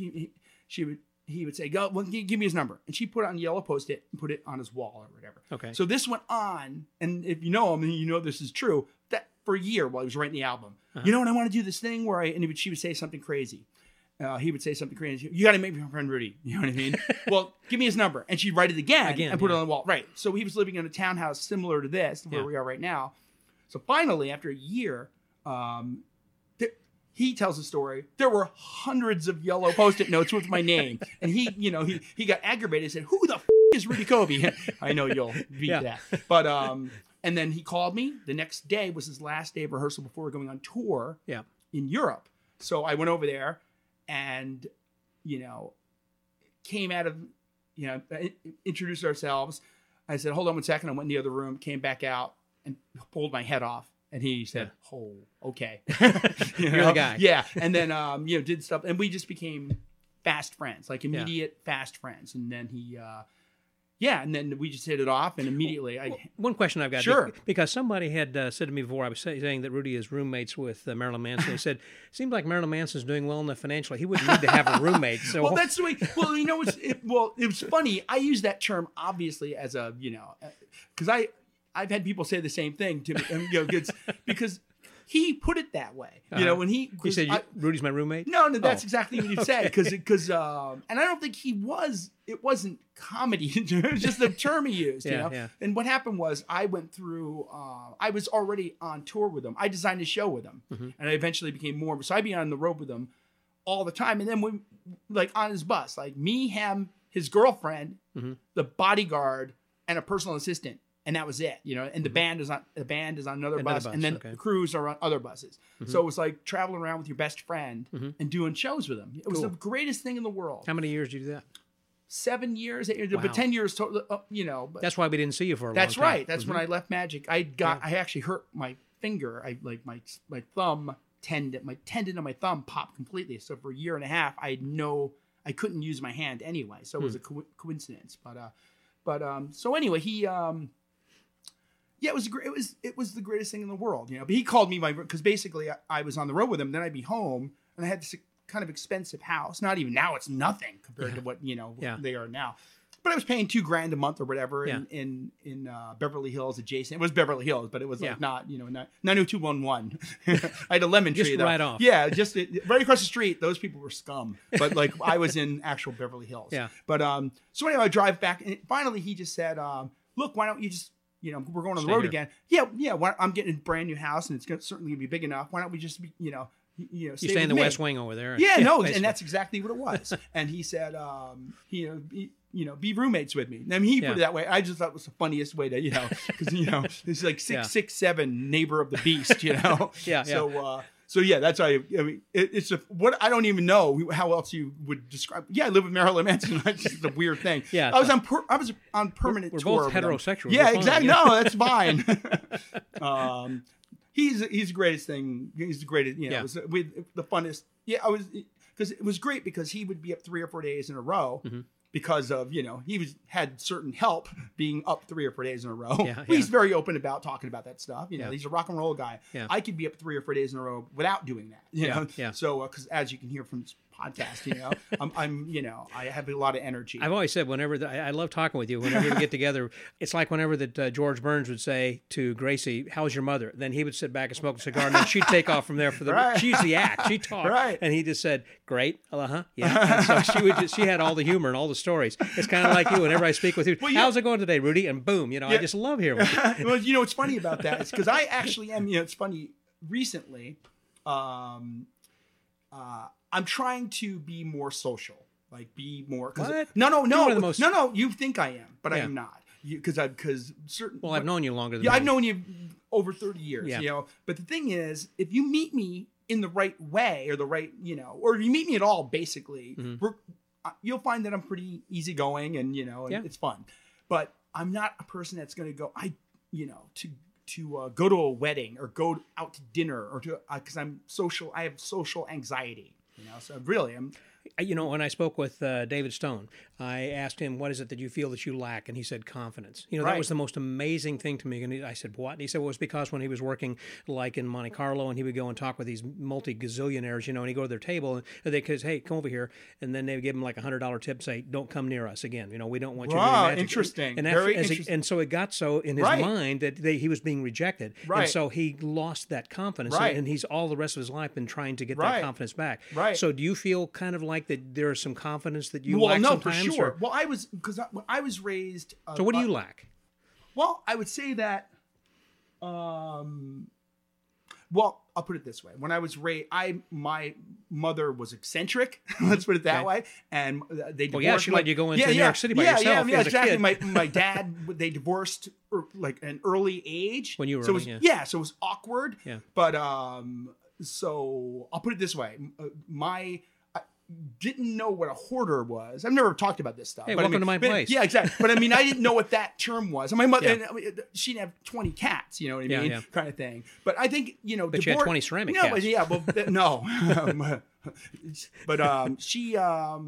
He would say, "Go, well, give me his number." And she put it on yellow Post-it and put it on his wall or whatever. Okay. So this went on, and if you know him, and you know this is true, that for a year while he was writing the album. Uh-huh. You know what? I want to do this thing where she would say something crazy. He would say something crazy. "You got to make me my friend Rudy." You know what I mean? "Well, give me his number." And she'd write it again and put it on the wall. Right. So he was living in a townhouse similar to this, where we are right now. So finally, after a year, he tells a story. There were hundreds of yellow Post-it notes with my name, and he got aggravated and said, "Who the is Rudy Kobe?" I know you'll beat that, but and then he called me. The next day was his last day of rehearsal before going on tour. In Europe. So I went over there, and, came out of, introduced ourselves. I said, hold on 1 second. I went in the other room, came back out and pulled my head off. And he said, oh, okay. You're the guy. Yeah. And then, did stuff. And we just became fast friends, like immediate fast friends. And then and then we just hit it off. And immediately one question I've got. Sure. Because somebody had said to me before, I was saying that Rudy is roommates with Marilyn Manson. He said, seems like Marilyn Manson's doing well enough financially. He wouldn't need to have a roommate. So well, that's the way. Well, it was funny. I use that term obviously as a, because I've had people say the same thing to me, and, because he put it that way. When he said, Rudy's my roommate? No, that's exactly what he said. Because, and I don't think it wasn't comedy. It was just the term he used, Yeah. And what happened was I went through, I was already on tour with him. I designed a show with him. Mm-hmm. And I eventually became more, so I'd be on the road with him all the time. And then when, like on his bus, like me, him, his girlfriend, Mm-hmm. the bodyguard, and a personal assistant. And that was it, and the band is on another bus, and then the crews are on other buses. Mm-hmm. So it was like traveling around with your best friend and doing shows with him. It was the greatest thing in the world. How many years did you do that? 7 years, 8 years, but 10 years total. But that's why we didn't see you for a long time. That's right. That's when I left Magic. I actually hurt my finger. My thumb tendon, my tendon on my thumb popped completely. So for a year and a half, I couldn't use my hand anyway. So it was a coincidence. But so anyway, he. Yeah, it was the greatest thing in the world, But he called me because basically I was on the road with him. Then I'd be home, and I had this kind of expensive house. Not even now, it's nothing compared to what they are now. But I was paying $2,000 a month or whatever in Beverly Hills adjacent. It was Beverly Hills, but it was like not 90211. I had a lemon tree just though. right off. Yeah, just right across the street. Those people were scum. But like I was in actual Beverly Hills. Yeah. But so anyway, I drive back, and finally he just said, "Look, why don't you just." We're going on the road again. Yeah. I'm getting a brand new house, and it's certainly gonna be big enough. Why don't we just be, you stay in the West Wing over there? Yeah, no, and that's exactly what it was. And he said, be roommates with me. I mean, he put it that way. I just thought it was the funniest way to, because it's like 6'7" neighbor of the beast, Yeah. So yeah, that's how I mean, it's what I don't even know how else you would describe. Yeah, I live with Marilyn Manson. That's just a weird thing. Yeah, I was on permanent we're tour. Both heterosexual. Yeah, exactly. No, that's fine. He's the greatest thing. He's the greatest. It was the funnest. Yeah, because it was great because he would be up 3 or 4 days in a row. Mm-hmm. Because of he had certain help being up 3 or 4 days in a row. He's very open about talking about that stuff. He's a rock and roll guy. Yeah. I could be up 3 or 4 days in a row without doing that. You know? Yeah. So because as you can hear from this podcast, I'm I have a lot of energy. I've always said whenever I love talking with you. Whenever we get together, it's like whenever that George Burns would say to Gracie, "How's your mother?" Then he would sit back and smoke a cigar, and then she'd take off from there for the. Right. She's the act. She talked, right. And he just said, "Great, yeah." And so she had all the humor and all the stories. It's kind of like you. Whenever I speak with you, how's it going today, Rudy? And boom, I just love hearing it. Well, what's funny about that is because I actually am. It's funny. Recently, I'm trying to be more social, like be more. What? No. You think I am, but I am not. Because certain. Well, I've known you longer than. Yeah, I've known you over 30 years. Yeah. But the thing is, if you meet me in the right way or the right, or if you meet me at all, basically, you'll find that I'm pretty easygoing and and it's fun. But I'm not a person that's going to go. To go to a wedding or go out to dinner or to because I'm social. I have social anxiety. So really, I'm. When I spoke with David Stone, I asked him, what is it that you feel that you lack? And he said, confidence. That was the most amazing thing to me. And I said, what? And he said, well, it's because when he was working like in Monte Carlo and he would go and talk with these multi-gazillionaires, and he'd go to their table and they could say, hey, come over here. And then they would give him like $100 tip, say, don't come near us again. We don't want you to do magic. Interesting. And Very interesting. And so it got so in his mind that he was being rejected. Right. And so he lost that confidence. Right. And he's all the rest of his life been trying to get that confidence back. Right. So do you feel kind of like that there is some confidence that you lack Well, no, sometimes? for sure. Or? Well, when I was raised. So what do you lack? Well, I would say that. Well, I'll put it this way: when I was raised, my mother was eccentric. Let's put it that way, and they divorced. Well, yeah, she let you go into New York City by yourself. Yeah, as exactly. A kid. My dad, they divorced like an early age when you were so early, so it was awkward. Yeah, but so I'll put it this way: didn't know what a hoarder was. I've never talked about this stuff. Hey, but welcome to my place. Yeah, exactly. But I mean, I didn't know what that term was. And my mother, Yeah. she didn't have 20 cats, you know what I Yeah, mean? yeah. Kind of thing. But I think, you know, But you had 20 ceramic no, cats. But yeah, well, no. But she,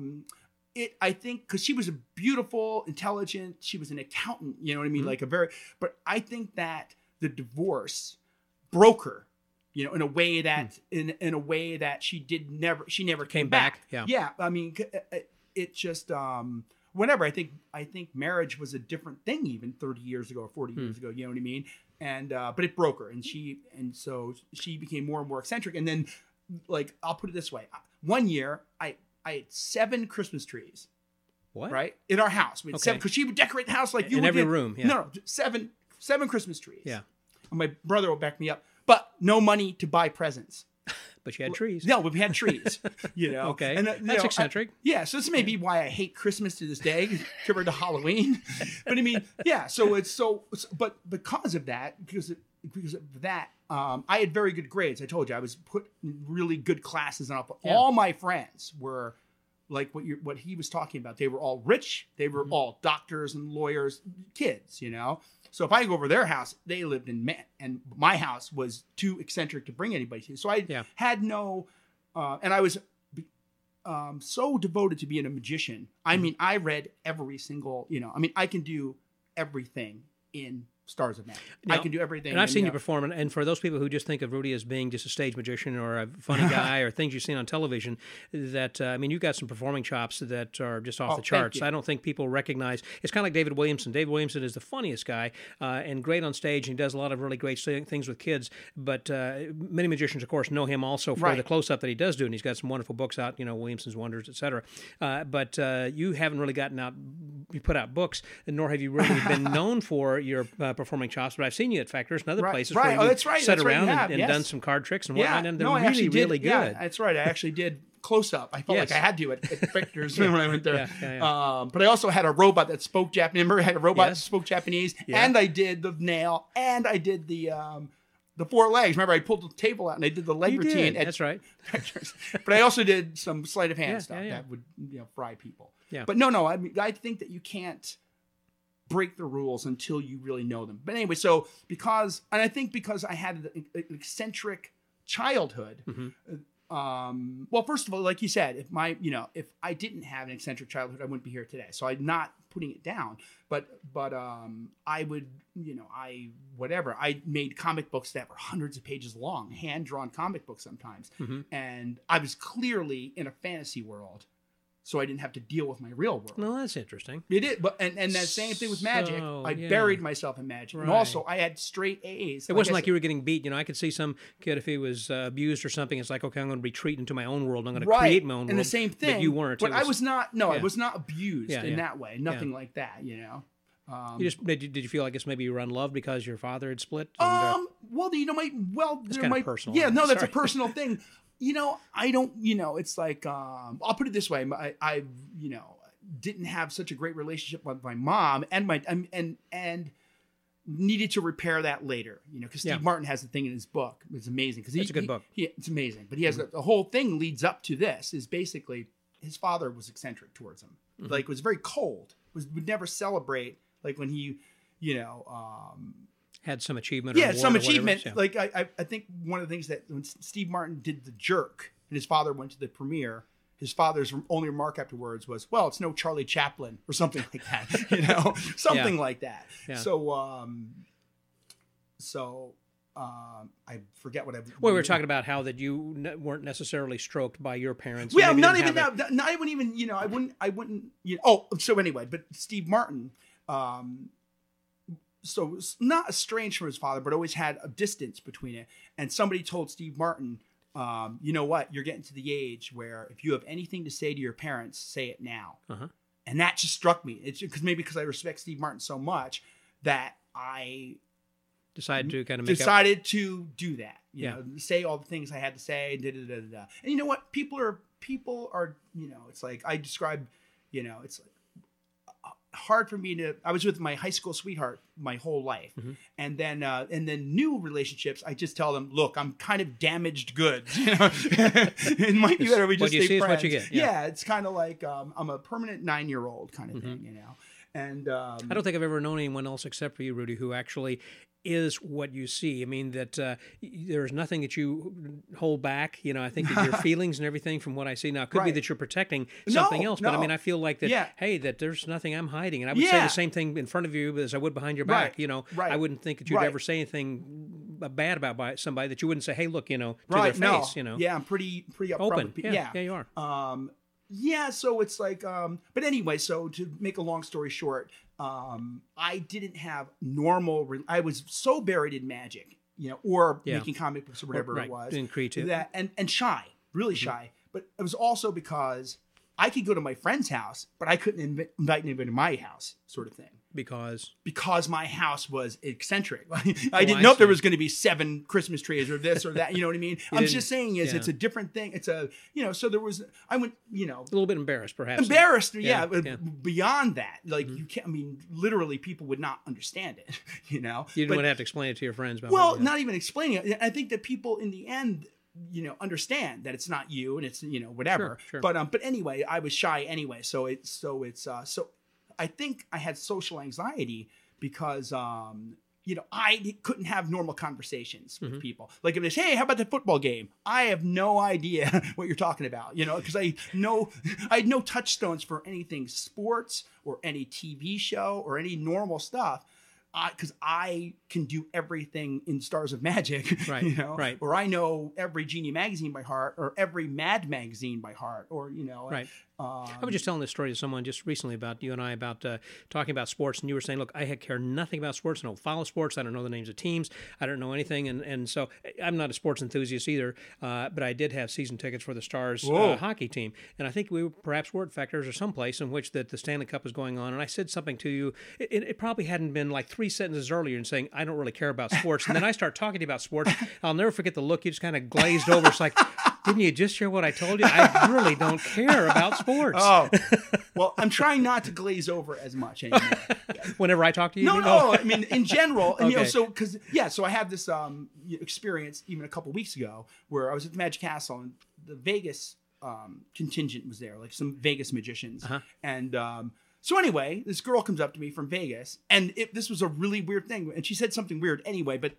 I think, because she was a beautiful, intelligent, she was an accountant, you know what I mean? Mm-hmm. But I think that the divorce broke her. You know, in a way that in a way that she never came back. Yeah. Yeah. I mean, it just whatever. I think marriage was a different thing even 30 years ago or 40 years ago. You know what I mean? And but it broke her, and so she became more and more eccentric. And then, like, I'll put it this way: one year, I had 7 Christmas trees. What? Right in our house. We had 7 because she would decorate the house like you in would every get- room. Yeah. No, 7 Christmas trees. Yeah. And my brother will back me up. But no money to buy presents. But you had trees. No, we had trees. You know, Okay. and, That's eccentric. Yeah, so this may be why I hate Christmas to this day compared to Halloween. But I mean, yeah. So but because of that, because of that, I had very good grades. I told you I was put in really good classes, and all my friends were like what he was talking about. They were all rich. They were all doctors and lawyers, kids. You know. So if I go over their house, they lived and my house was too eccentric to bring anybody to. So I had no, and I was so devoted to being a magician. I mean, I read every single, you know, I mean, I can do everything in Stars of Magic. Now, I can do everything. And I've seen you perform, and for those people who just think of Rudy as being just a stage magician or a funny guy or things you've seen on television, that, I mean, you've got some performing chops that are just off the charts. I don't think people recognize. It's kind of like David Williamson. David Williamson is the funniest guy and great on stage, and he does a lot of really great things with kids, but many magicians, of course, know him also for the close-up that he does do, and he's got some wonderful books out, you know, Williamson's Wonders, etc. But you haven't really you put out books, nor have you really been known for your performing chops, but I've seen you at Factors and other places where you sat around and done some card tricks and whatnot, and they're really, really good. Yeah, that's right. I actually did close up. I felt like I had to at Factors when I went there. But I also had a robot that spoke Japanese. Remember, I had a robot that spoke Japanese, and I did the nail, and I did the 4 legs. Remember, I pulled the table out and I did the leg routine. That's right. But I also did some sleight of hand stuff that would, you know, fry people. Yeah. But no. I mean, I think that you can't break the rules until you really know them. But anyway, so because I had an eccentric childhood. Well, first of all, like you said, if I didn't have an eccentric childhood, I wouldn't be here today. So I'm not putting it down, but I would, you know, I made comic books that were hundreds of pages long, hand-drawn comic books sometimes. And I was clearly in a fantasy world, so I didn't have to deal with my real world. No, that's interesting. It is, but and that same thing with magic. I buried myself in magic, and also I had straight A's. It wasn't like you were getting beat. You know, I could see some kid if he was abused or something. It's like, okay, I'm going to retreat into my own world. I'm going to create my own world. And the same thing. But you weren't. But I was not. No, I was not abused in that way. Nothing like that. You know. Did you feel like it's maybe you were unloved because your father had split? And, well, you know, it's kind of personal. Yeah, no, that's a personal thing. You know, I don't. You know, it's like I'll put it this way. I you know, didn't have such a great relationship with my mom, and and needed to repair that later. You know, because Steve Martin has a thing in his book. It's amazing because it's a good book. It's amazing, but he has the whole thing leads up to this. Is basically his father was eccentric towards him. Like was very cold. Would never celebrate. Like when he, you know. Had some achievement. Yeah, some achievement. Like I think one of the things that when Steve Martin did The Jerk and his father went to the premiere, his father's only remark afterwards was, "Well, it's no Charlie Chaplin," or something like that. You know, something like that. Yeah. So I forget what I. Well, we were talking about how that you weren't necessarily stroked by your parents. Well, not even that. I wouldn't even. You know, I wouldn't. You know. Oh, so anyway, but Steve Martin. So not estranged from his father, but always had a distance between it. And somebody told Steve Martin, you know what? You're getting to the age where if you have anything to say to your parents, say it now. And that just struck me. It's because I respect Steve Martin so much that I decided to to do that. You know, say all the things I had to say. And you know what? People are. You know, it's like I describe. You know, it's like hard for me to. I was with my high school sweetheart my whole life, and then new relationships. I just tell them, look, I'm kind of damaged goods. You know, it might be better we just what you stay see friends. is what you get. Yeah, it's kind of like I'm a permanent 9-year-old kind of thing, you know. And I don't think I've ever known anyone else except for you, Rudy, who actually is what you see. I mean, that there's nothing that you hold back. You know, I think that your feelings and everything from what I see now could be that you're protecting something else. But I mean, I feel like that, hey, that there's nothing I'm hiding. And I would say the same thing in front of you as I would behind your back. You know, I wouldn't think that you'd ever say anything bad about somebody that you wouldn't say, hey, look, you know, to their face, you know. Yeah, I'm pretty upfront open. with people. Yeah, you are. Yeah, so it's like, but anyway, so to make a long story short, I didn't have I was so buried in magic, you know, or making comic books or whatever it was. In creative. That, and shy, really shy. But it was also because I could go to my friend's house, but I couldn't invite anybody to my house, sort of thing. Because my house was eccentric. I didn't know if there was going to be 7 Christmas trees or this or that. You know what I mean? I'm just saying it's a different thing. It's a, you know, so there was, I went, you know. A little bit embarrassed, perhaps. Beyond that. Like, you can't, I mean, literally people would not understand it, you know. You didn't want to have to explain it to your friends. Not even explaining it. I think that people in the end, you know, understand that it's not you and it's, you know, whatever. Sure. But anyway, I was shy anyway. So I think I had social anxiety because, you know, I couldn't have normal conversations with people. Like if they say, hey, how about the football game? I have no idea what you're talking about, you know, because I had no touchstones for anything sports or any TV show or any normal stuff. Because I can do everything in Stars of Magic, you know, or I know every Genie magazine by heart, or every Mad magazine by heart, or you know, I was just telling this story to someone just recently about you and I about talking about sports, and you were saying, look, I care nothing about sports. I don't follow sports. I don't know the names of teams. I don't know anything, and so I'm not a sports enthusiast either. But I did have season tickets for the Stars hockey team, and I think we perhaps were at Factors or someplace in which that the Stanley Cup was going on, and I said something to you. It probably hadn't been like 3 sentences earlier and saying, I don't really care about sports. And then I start talking to you about sports. I'll never forget the look. You just kind of glazed over. It's like, didn't you just hear what I told you? I really don't care about sports. Oh, well, I'm trying not to glaze over as much anymore. Whenever I talk to you? No. I mean, in general, and, you know, so I had this experience even a couple weeks ago where I was at the Magic Castle and the Vegas contingent was there, like some Vegas magicians. And, so anyway, this girl comes up to me from Vegas, and this was a really weird thing, and she said something weird anyway. But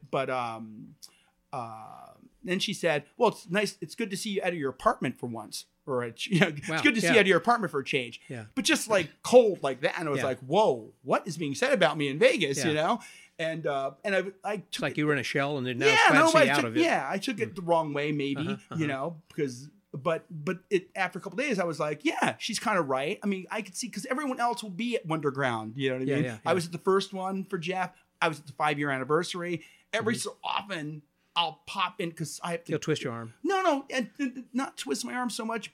then she said, "Well, it's nice. It's good to see you out of your apartment for once, or it's good to see you out of your apartment for a change." Yeah. But just like cold like that, and I was like, "Whoa, what is being said about me in Vegas?" You know. And I took it's like you were in a shell, and then now out of it. Yeah, I took it the wrong way, maybe, you know, because. But after a couple of days, I was like, yeah, she's kind of right. I mean, I could see, because everyone else will be at Wonderground. You know what I mean? Yeah. I was at the first one for Jeff. I was at the 5-year anniversary. Every so often, I'll pop in because I have to. You'll twist your arm. No, and not twist my arm so much,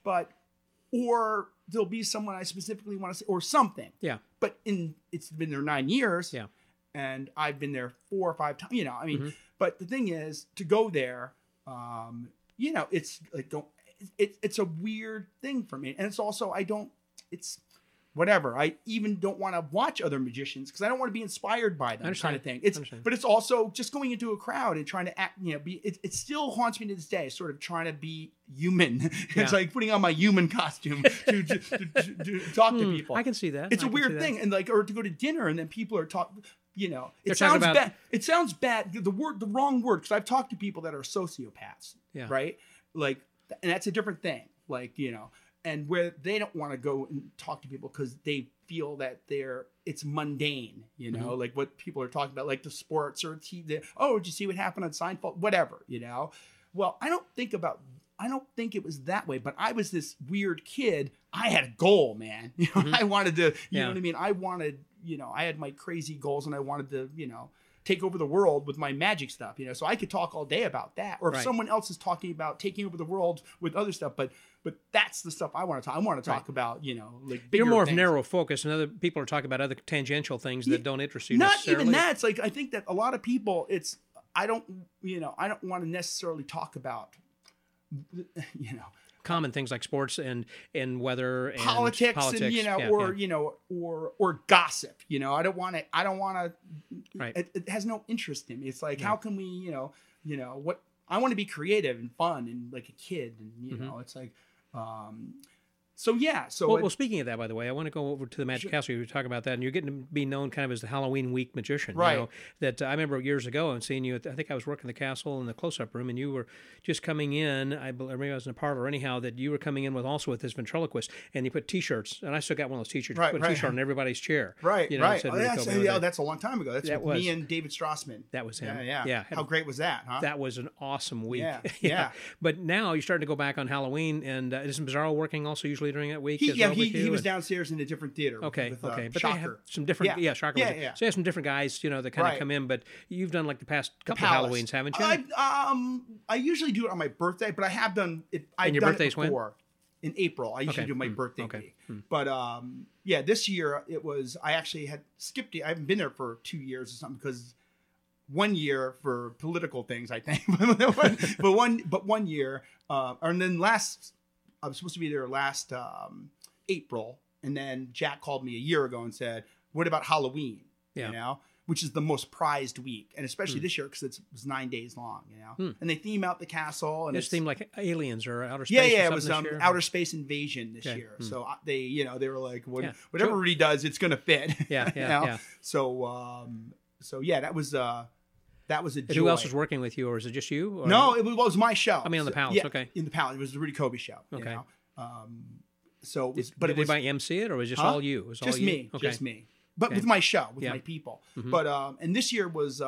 or there'll be someone I specifically want to see, or something. Yeah. But it's been there 9 years. Yeah. And I've been there 4 or 5 times. You know, I mean, but the thing is, to go there, you know, it's like it's a weird thing for me. And it's also, it's whatever. I even don't want to watch other magicians because I don't want to be inspired by them kind of thing. But it's also just going into a crowd and trying to act, you know, it still haunts me to this day, sort of trying to be human. It's like putting on my human costume to talk to people. I can see that. It's a weird thing. And like, or to go to dinner and then people are talking, you know, it sounds bad. It sounds bad. The wrong word. Because I've talked to people that are sociopaths, right? Like, and that's a different thing, like, you know, and where they don't want to go and talk to people because they feel that it's mundane, you know, like what people are talking about, like the sports or TV. Oh, did you see what happened on Seinfeld? Whatever, you know. Well, I don't think it was that way, but I was this weird kid. I had a goal, man. You know, I wanted to, you know what I mean? I wanted, you know, I had my crazy goals and I wanted to, you know, take over the world with my magic stuff, you know, so I could talk all day about that. Or if someone else is talking about taking over the world with other stuff, but that's the stuff I want to talk. I want to talk about, you know, like bigger You're more things. of narrow focus, and other people are talking about other tangential things that don't interest you not necessarily. Even that. It's like, I think that a lot of people, I don't want to necessarily talk about, you know, common things like sports and weather and politics and Yeah, or yeah. or gossip. I don't want to. Right. It has no interest in me. It's like, how can we what I want to be creative and fun and like a kid, and it's like. So well, speaking of that, by the way, I want to go over to the Magic Castle. You were talking about that, and you're getting to be known kind of as the Halloween week magician. Right. That I remember years ago and seeing you. I think I was working the castle in the close-up room, and you were just coming in. Or maybe I was in a parlor. Anyhow, that you were coming in with this ventriloquist, and you put T-shirts, and I still got one of those T-shirts. Right, you put a T-shirt on everybody's chair. Right. Right. Said That's a long time ago. That's with me and David Strassman. That was him. Yeah. How great was that? Huh? That was an awesome week. Yeah. But now you're starting to go back on Halloween, and isn't Bizarro working also usually during that week? He was downstairs in a different theater. Okay. With, but Shocker. they have some different. Shocker. Yeah. So you have some different guys, that kind of come in. But you've done like the past couple of Halloweens, haven't you? I usually do it on my birthday, but I have done it. I've your done birthday's it before. In April, I usually do my birthday week. But this year it was. I actually had skipped it. I haven't been there for 2 years or something because. 1 year for political things, I think, but 1 year, and then I was supposed to be there last April, and then Jack called me a year ago and said, "What about Halloween?" Which is the most prized week, and especially this year because it was 9 days long. And they theme out the castle, and it seemed like aliens or outer space. Yeah, it was outer space invasion this year. So they were like, whatever he does, it's going to fit. Yeah. So that was. That was a joy. Who else was working with you, or is it just you? Or? No, it was my show. I mean, on the Palace, okay. In the Palace. It was the Rudy Kobe show. Okay. So it was, did anybody MC it, or was it just all you? It was just all me. You? Okay. Just me. But with my show, with my people. But and this year was,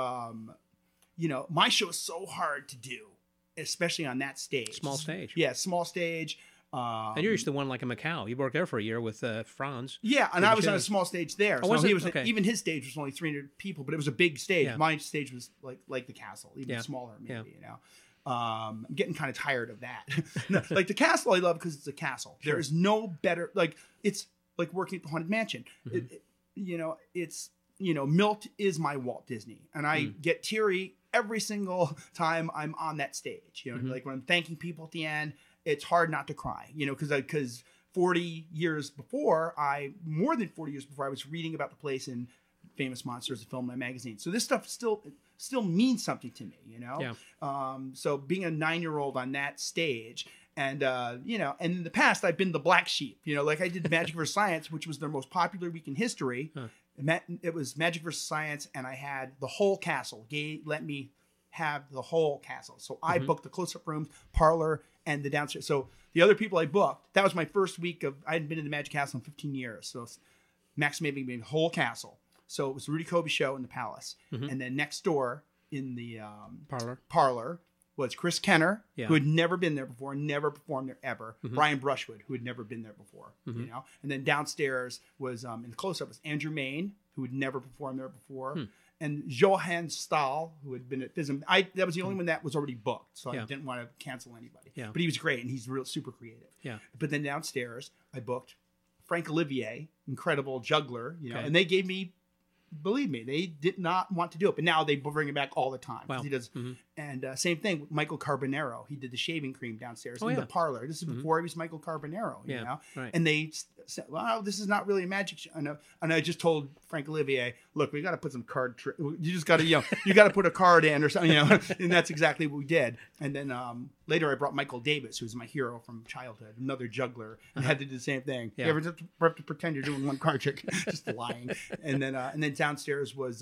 my show is so hard to do, especially on that stage. Small stage. Yeah, small stage. And you're used to one like in Macau. You worked there for a year with Franz. Yeah, and I was on a small stage there. Oh, so he was even his stage was only 300 people, but it was a big stage. Yeah. My stage was like the castle, even smaller, maybe. I'm getting kind of tired of that. Like the castle, I love because it's a castle. Sure. There is no better. It's like working at the Haunted Mansion. Milt is my Walt Disney, and I get teary every single time I'm on that stage. Like when I'm thanking people at the end. It's hard not to cry, because more than 40 years before, I was reading about the place in Famous Monsters, a film in my magazine. So this stuff still means something to me, Yeah. So being a 9-year-old on that stage, and and in the past I've been the black sheep, like I did Magic vs. Science, which was their most popular week in history. Huh. It was Magic vs. Science, and I had the whole castle. They let me have the whole castle. So I booked the close-up rooms, parlor, and the downstairs. So the other people I booked, that was my first week I hadn't been in the Magic Castle in 15 years. So Max made me the whole castle. So it was the Rudy Kobe show in the Palace. And then next door in the parlor was Chris Kenner, who had never been there before, never performed there ever. Brian Brushwood, who had never been there before, And then downstairs was, in the close-up was Andrew Main, who had never performed there before. And Johann Stahl, who had been at FISM, that was the only one that was already booked, so I didn't want to cancel anybody. Yeah. But he was great, and he's real super creative. Yeah. But then downstairs, I booked Frank Olivier, incredible juggler, Okay. And they gave me, believe me, they did not want to do it, but now they bring him back all the time. Wow. He does, and same thing with Michael Carbonaro. He did the shaving cream downstairs in the parlor. This is before he was Michael Carbonaro, you know. Right. And they said, "Well, this is not really a magic show." And I just told Frank Olivier, "Look, we got to put some card. You just got to, you got to put a card in or something, And that's exactly what we did. And then later, I brought Michael Davis, who's my hero from childhood, another juggler, and had to do the same thing. Yeah. You ever have to pretend you're doing one card trick, just lying. And then downstairs was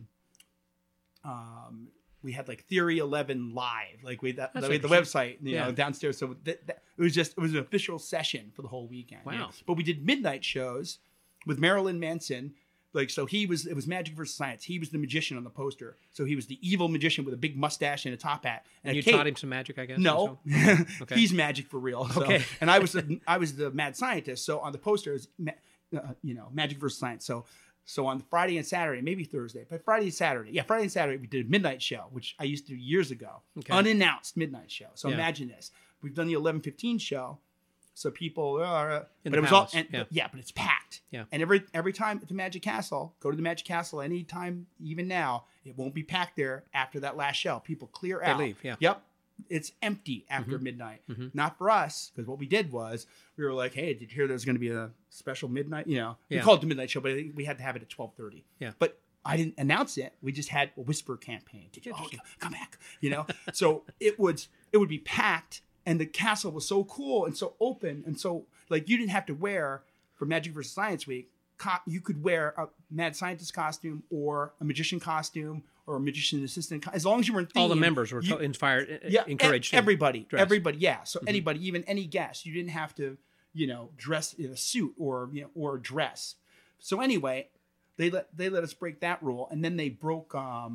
we had like Theory 11 live, like we had the website, downstairs. So it was an official session for the whole weekend. Wow! But we did midnight shows with Marilyn Manson. So it was Magic vs. Science. He was the magician on the poster. So he was the evil magician with a big mustache and a top hat. And you taught him some magic, I guess? No. So? Okay. He's magic for real. So. Okay. And I was the mad scientist. So on the poster is Magic vs. Science. So on Friday and Saturday, maybe Thursday, but Friday and Saturday, we did a midnight show, which I used to do years ago. Okay. Unannounced midnight show. So imagine this. We've done the 11:15 show. So people but it's packed. Yeah. And every time at the Magic Castle, go to the Magic Castle anytime, even now, it won't be packed there after that last show. People clear out. They leave, yeah. Yep. it's empty after Mm-hmm. midnight. Not for us, because what we did was we were like, hey, did you hear there's going to be a special midnight? You know, we Yeah. called it the midnight show, but I think we had to have it at 12:30. Yeah. But I didn't announce it. We just had a whisper campaign. Did you come back? You know, so it would be packed, and the castle was so cool and so open, and so like you didn't have to wear for Magic vs. Science Week. You could wear a mad scientist costume or a magician costume or a magician assistant, as long as you were in theme. All the members were inspired, encouraged. to Everybody, dress. everybody, yeah. So anybody, even any guest, you didn't have to, dress in a suit or or dress. So anyway, they let us break that rule, and then they broke.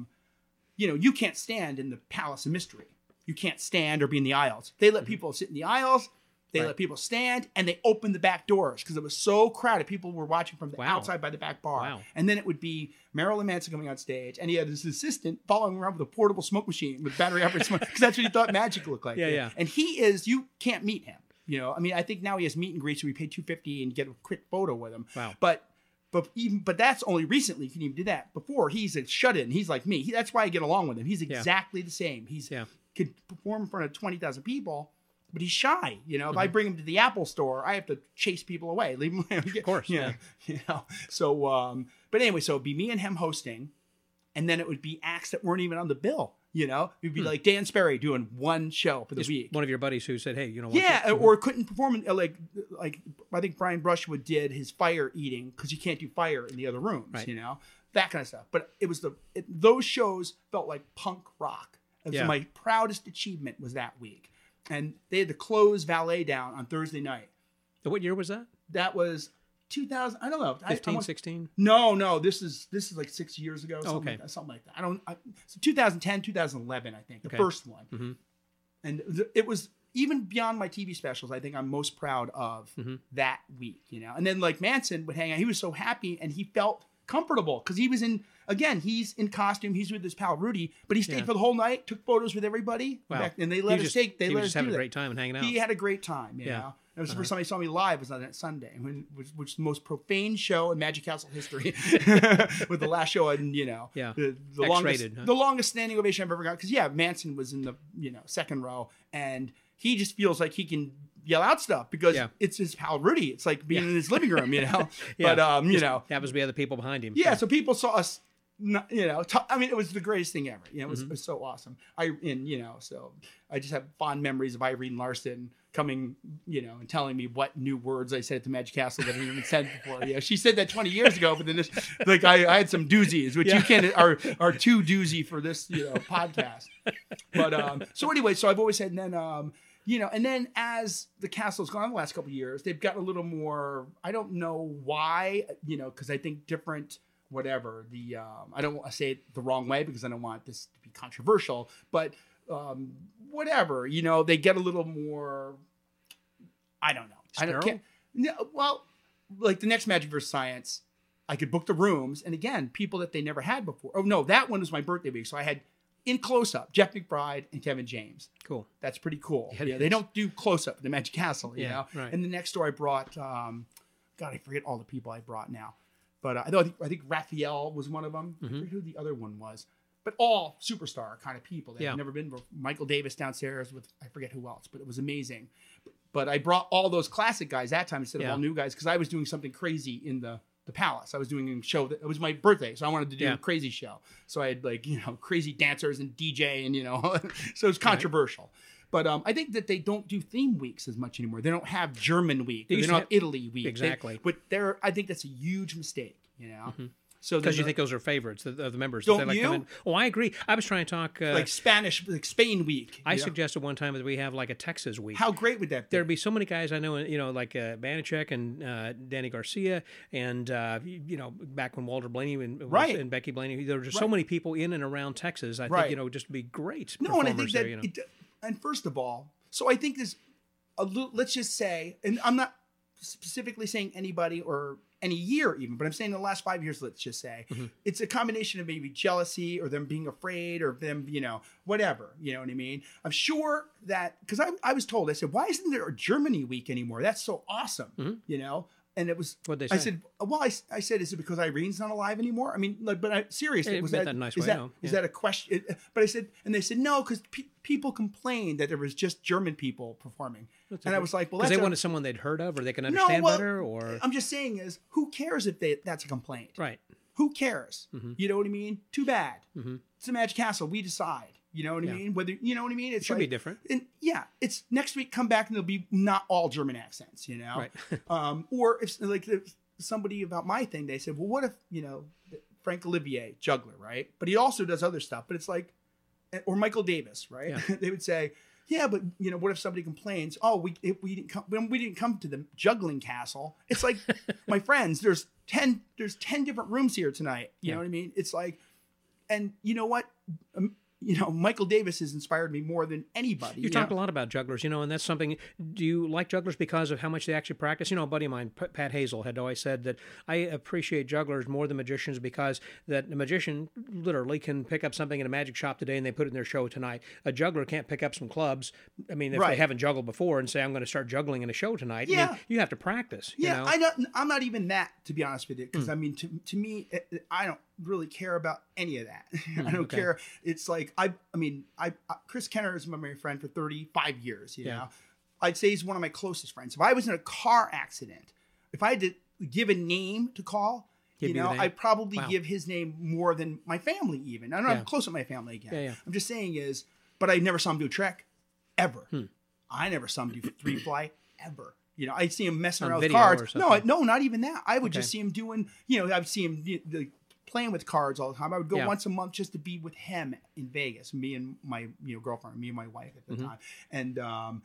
You can't stand in the Palace of Mystery. You can't stand or be in the aisles. They let people sit in the aisles. They let people stand, and they opened the back doors because it was so crowded. People were watching from the outside by the back bar. Wow. And then it would be Marilyn Manson coming on stage, and he had his assistant following around with a portable smoke machine with battery-operated smoke, because that's what he thought magic looked like. Yeah. And you can't meet him. I mean, I think now he has meet and greet, so we pay $250 and get a quick photo with him. Wow. But that's only recently you can even do that. Before, he's a shut-in. He's like me. That's why I get along with him. He's exactly the same. He's could perform in front of 20,000 people. But he's shy, If I bring him to the Apple store, I have to chase people away, leave him. Of course, yeah. So, but anyway, so it'd be me and him hosting, and then it would be acts that weren't even on the bill. It'd be like Dan Sperry doing one show for the week. One of your buddies who said, "Hey, or couldn't perform like I think Brian Brushwood did his fire eating because you can't do fire in the other rooms. Right. That kind of stuff. But it was those shows felt like punk rock. And so my proudest achievement was that week. And they had to close Valet down on Thursday night. What year was that? That was 2000. I don't know. 15, 16? No. This is like 6 years ago. Okay. Something like that. So 2010, 2011, I think, the first one. Mm-hmm. And it was even beyond my TV specials. I think I'm most proud of that week. And then like Manson would hang out. He was so happy, and he felt comfortable because he was he's in costume. He's with his pal Rudy, but he stayed for the whole night, took photos with everybody. Wow. And they let us take. They he let was us just having do a great time and hanging out. He had a great time. You know. It was the first time he saw me live was on that Sunday, which was the most profane show in Magic Castle history, with the last show and the longest standing ovation I've ever got. Because Manson was in the second row, and he just feels like he can yell out stuff because it's his pal Rudy. It's like being in his living room, But happens to be other people behind him. Yeah, so people saw us. I mean, it was the greatest thing ever. It was so awesome. So I just have fond memories of Irene Larson coming, and telling me what new words I said at the Magic Castle that I haven't even said before. Yeah, she said that 20 years ago, but then I had some doozies, which you can't are too doozy for this podcast. But so anyway, so I've always said, and then and then as the castle's gone the last couple of years, they've got a little more. I don't know why, because I think different. Whatever I don't want to say it the wrong way because I don't want this to be controversial, but whatever, they get a little more. I don't know. Sterile? Well, like the next Magic vs. Science, I could book the rooms, and again, people that they never had before. Oh no, that one was my birthday week, so I had in close up Jeff McBride and Kevin James. Cool. That's pretty cool. Yeah, they don't do close up at the Magic Castle, you know. Right. And the next door I brought, God, I forget all the people I brought now. But I think Raphael was one of them. I forget who the other one was. But all superstar kind of people. They've never been. Michael Davis downstairs with, I forget who else, but it was amazing. But I brought all those classic guys that time instead of all new guys because I was doing something crazy in the Palace. I was doing a show it was my birthday, so I wanted to do a crazy show. So I had crazy dancers and DJ and so it was controversial. Right. But I think that they don't do theme weeks as much anymore. They don't have German week. They don't have Italy week. Exactly. I think that's a huge mistake, So because you think those are favorites of the members. Don't they like you? Come in. Oh, I agree. I was trying to talk... like Spanish, like Spain week. I suggested one time that we have like a Texas week. How great would that be? There'd be so many guys I know, like Banachek and Danny Garcia and, back when Walter Blaney and Becky Blaney, there were just so many people in and around Texas. I think, just be great and I think there, and first of all, so I think there's a little, let's just say, and I'm not specifically saying anybody or any year even, but I'm saying the last 5 years, let's just say, it's a combination of maybe jealousy or them being afraid or them, whatever, you know what I mean? I'm sure that, because I was told, I said, why isn't there a Germany week anymore? That's so awesome, And it was, What'd they say? I said, well, I said, is it because Irene's not alive anymore? I mean, like, but seriously, Hey, was meant that, that nice is way, that, no. is Yeah. that a question? But I said, and they said, no, because people complained that there was just German people performing. And I was like, well, Because that's they wanted someone they'd heard of or they can understand well, better, or I'm just saying is, who cares if that's a complaint? right. Who cares? You know what I mean? Too bad. Mm-hmm. It's a Magic Castle. We decide. You know what I mean? Whether you know what I mean? It Should be different. And yeah, it's next week. Come back and there'll be not all German accents. You know, Right. or if somebody about my thing, they said, well, what if Frank Olivier, juggler, right? But he also does other stuff. But it's like, or Michael Davis, right? Yeah. They would say, yeah, but what if somebody complains? Oh, we didn't come to the juggling castle. It's like, my friends, there's 10 different rooms here tonight. You know what I mean? It's like, and you know what? Michael Davis has inspired me more than anybody. You talked a lot about jugglers, and that's something. Do you like jugglers because of how much they actually practice? A buddy of mine, Pat Hazel, had always said that I appreciate jugglers more than magicians because that the magician literally can pick up something in a magic shop today and they put it in their show tonight. A juggler can't pick up some clubs. I mean, if they haven't juggled before and say, I'm going to start juggling in a show tonight, I mean, you have to practice. Yeah, I'm not even that, to be honest with you, because I mean, to me, I don't really care about any of that. I don't care. It's like Chris Kenner is my friend for 35 years. You know, I'd say he's one of my closest friends. If I was in a car accident, if I had to give a name to call, I'd probably give his name more than my family. Even I'm not close with my family again. I'm just saying but I never saw him do a trick ever. I never saw him do three fly ever. I'd see him messing around with cards. No, not even that. I would just see him doing. I'd see him playing with cards all the time. I would go once a month just to be with him in Vegas, me and my girlfriend, me and my wife at the time.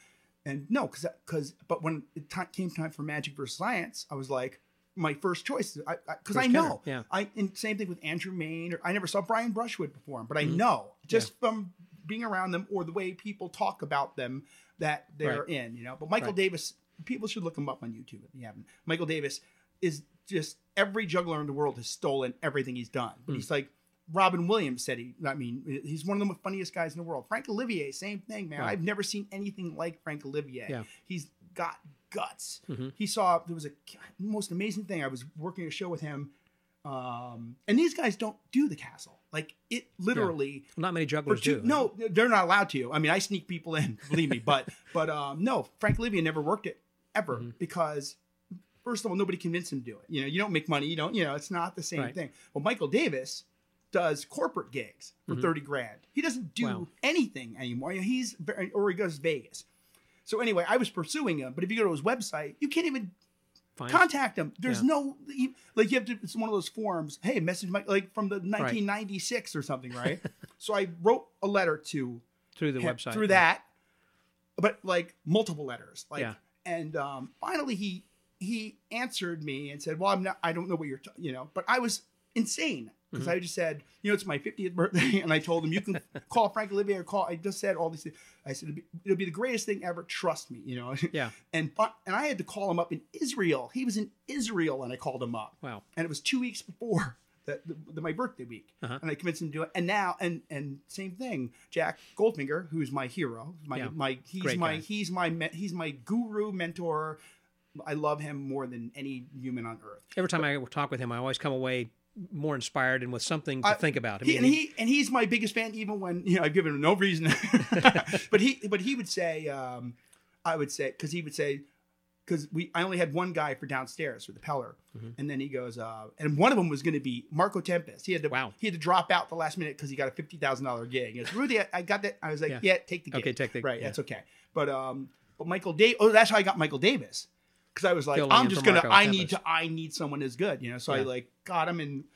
But when it came time for Magic versus Science, I was like, my first choice, because I know. And same thing with Andrew Main. I never saw Brian Brushwood perform, but I know just from being around them or the way people talk about them that they're in. But Michael Davis, people should look him up on YouTube if you haven't. Michael Davis is just, every juggler in the world has stolen everything he's done. But he's like, Robin Williams said he's one of the funniest guys in the world. Frank Olivier, same thing, man. I've never seen anything like Frank Olivier. He's got guts. There was a most amazing thing. I was working a show with him. And these guys don't do the castle. Like, it literally. Not many jugglers do. No, they're not allowed to. I mean, I sneak people in, believe me. But no, Frank Olivier never worked it ever because, first of all, nobody convinced him to do it. You don't make money. You don't, it's not the same thing. Well, Michael Davis does corporate gigs for 30 grand. He doesn't do anything anymore. He goes to Vegas. So anyway, I was pursuing him, but if you go to his website, you can't even contact him. There's no, you have to, it's one of those forms. Hey, message Mike, like from the 1996 or something, right? So I wrote a letter through the website. Through that, but like multiple letters. And finally he answered me and said, well, I don't know what you're, but I was insane because I just said, it's my 50th birthday. And I told him, you can call Frank Olivier I just said all these things. I said, it'll be the greatest thing ever. Trust me, Yeah. And I had to call him up in Israel. He was in Israel and I called him up. Wow. And it was 2 weeks before my birthday week. And I convinced him to do it. And now, and same thing, Jack Goldfinger, who's my hero, he's my guru, mentor. I love him more than any human on earth. Every time I talk with him, I always come away more inspired and with something to think about. He's my biggest fan, even when I've given him no reason. but he would say, I would say, because I only had one guy for downstairs for the Peller, and then he goes, and one of them was going to be Marco Tempest. He had to drop out the last minute because he got a $50,000 gig. He goes, Rudy, I got that. I was like, take the gig. Okay, take the right. That's okay. But Michael Davis. Oh, that's how I got Michael Davis. Because I was like, I need someone as good, So I got him in.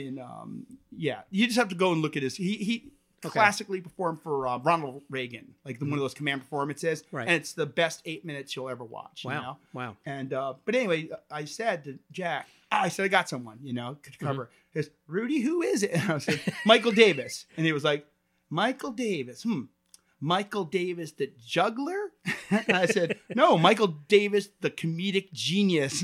You just have to go and look at his. He classically performed for Ronald Reagan, like one of those command performances, and it's the best 8 minutes you'll ever watch. Wow. And but anyway, I said to Jack, I got someone, to cover. He goes, Rudy, who is it? And I said, Michael Davis, and he was like, Michael Davis. Michael Davis, the juggler? And I said, no, Michael Davis, the comedic genius.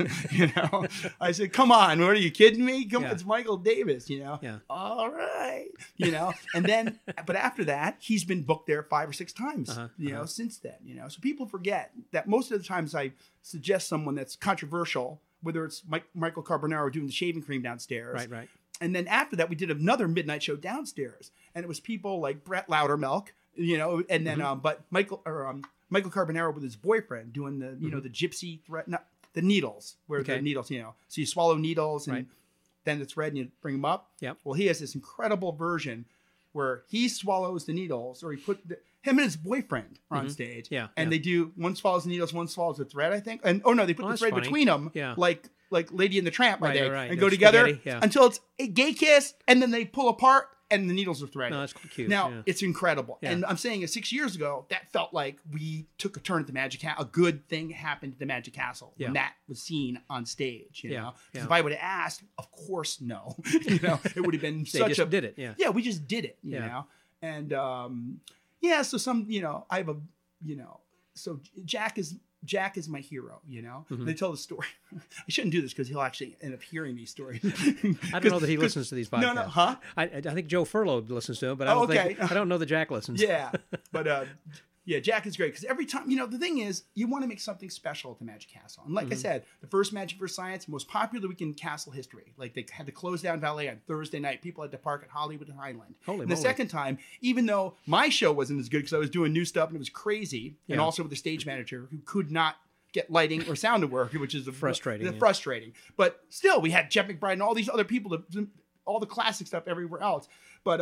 I said, come on, what are you kidding me? It's Michael Davis, All right. And then, but after that, he's been booked there 5 or 6 times, since then, So people forget that most of the times I suggest someone that's controversial whether it's Michael Carbonaro doing the shaving cream downstairs. Right. And then after that, we did another midnight show downstairs, and it was people like Brett Loudermilk, and then but Michael Carbonaro with his boyfriend doing the the gypsy thread, not the needles, where the needles, so you swallow needles and then it's red and you bring them up. Yep. Well, he has this incredible version where he swallows the needles, or he put him and his boyfriend are on stage. Yeah. And they do, one swallows the needles, one swallows the thread, I think. And they put the thread between them, like Lady and the Tramp, I think, and go together until it's a gay kiss, and then they pull apart and the needles are threaded. No, that's cute. Now, it's incredible. Yeah. And I'm saying 6 years ago, that felt like we took a turn at the Magic Castle. A good thing happened at the Magic Castle when that was seen on stage, you know? Because if I would have asked, of course, no. It would have been such a... did it, Yeah, we just did it, you know? And, so some, I have a, so Jack is my hero, They tell the story. I shouldn't do this because he'll actually end up hearing these stories. I don't know that he listens to these podcasts. No, huh? I think Joe Furlow listens to them, but I don't know that Jack listens. Yeah, but Jack is great because every time, the thing is, you want to make something special at the Magic Castle. And like I said, the first Magic vs. Science, most popular weekend in castle history. Like they had to close down Valet on Thursday night. People had to park at Hollywood and Highland. Holy and the moly. second time, even though my show wasn't as good because I was doing new stuff and it was crazy, and also with the stage manager who could not get lighting or sound to work, which is frustrating. Frustrating. But still, we had Jeff McBride and all these other people, all the classic stuff everywhere else. But,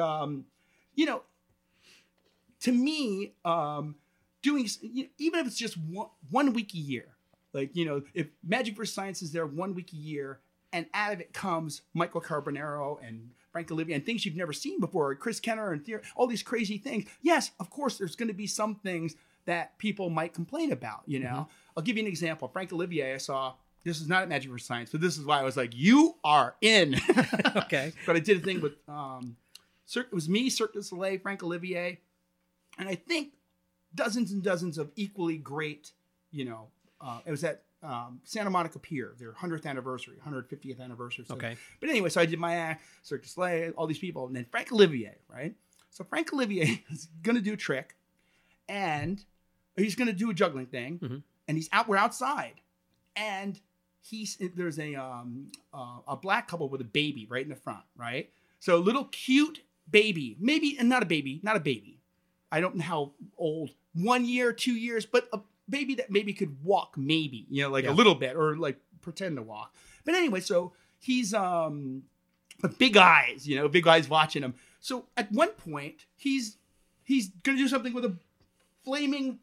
to me, doing, even if it's just one week a year, like, if Magic vs. Science is there 1 week a year, and out of it comes Michael Carbonaro and Frank Olivier and things you've never seen before, Chris Kenner and all these crazy things. Yes, of course, there's going to be some things that people might complain about, I'll give you an example. Frank Olivier, I saw, this is not at Magic vs. Science, but this is why I was like, you are in. Okay. But I did a thing with, it was me, Cirque du Soleil, Frank Olivier, and I think dozens and dozens of equally great, it was at Santa Monica Pier, their 100th anniversary, 150th anniversary. So. Okay. But anyway, so I did my act, Cirque du Soleil, all these people, and then Frank Olivier, right? So Frank Olivier is going to do a trick, and he's going to do a juggling thing, and we're outside, and there's a black couple with a baby right in the front, right? So a little cute baby, maybe, and not a baby. I don't know how old, 1 year, 2 years, but a baby that maybe could walk, maybe, a little bit, or like pretend to walk. But anyway, so he's but big eyes, big eyes watching him. So at one point, he's gonna do something with a flaming,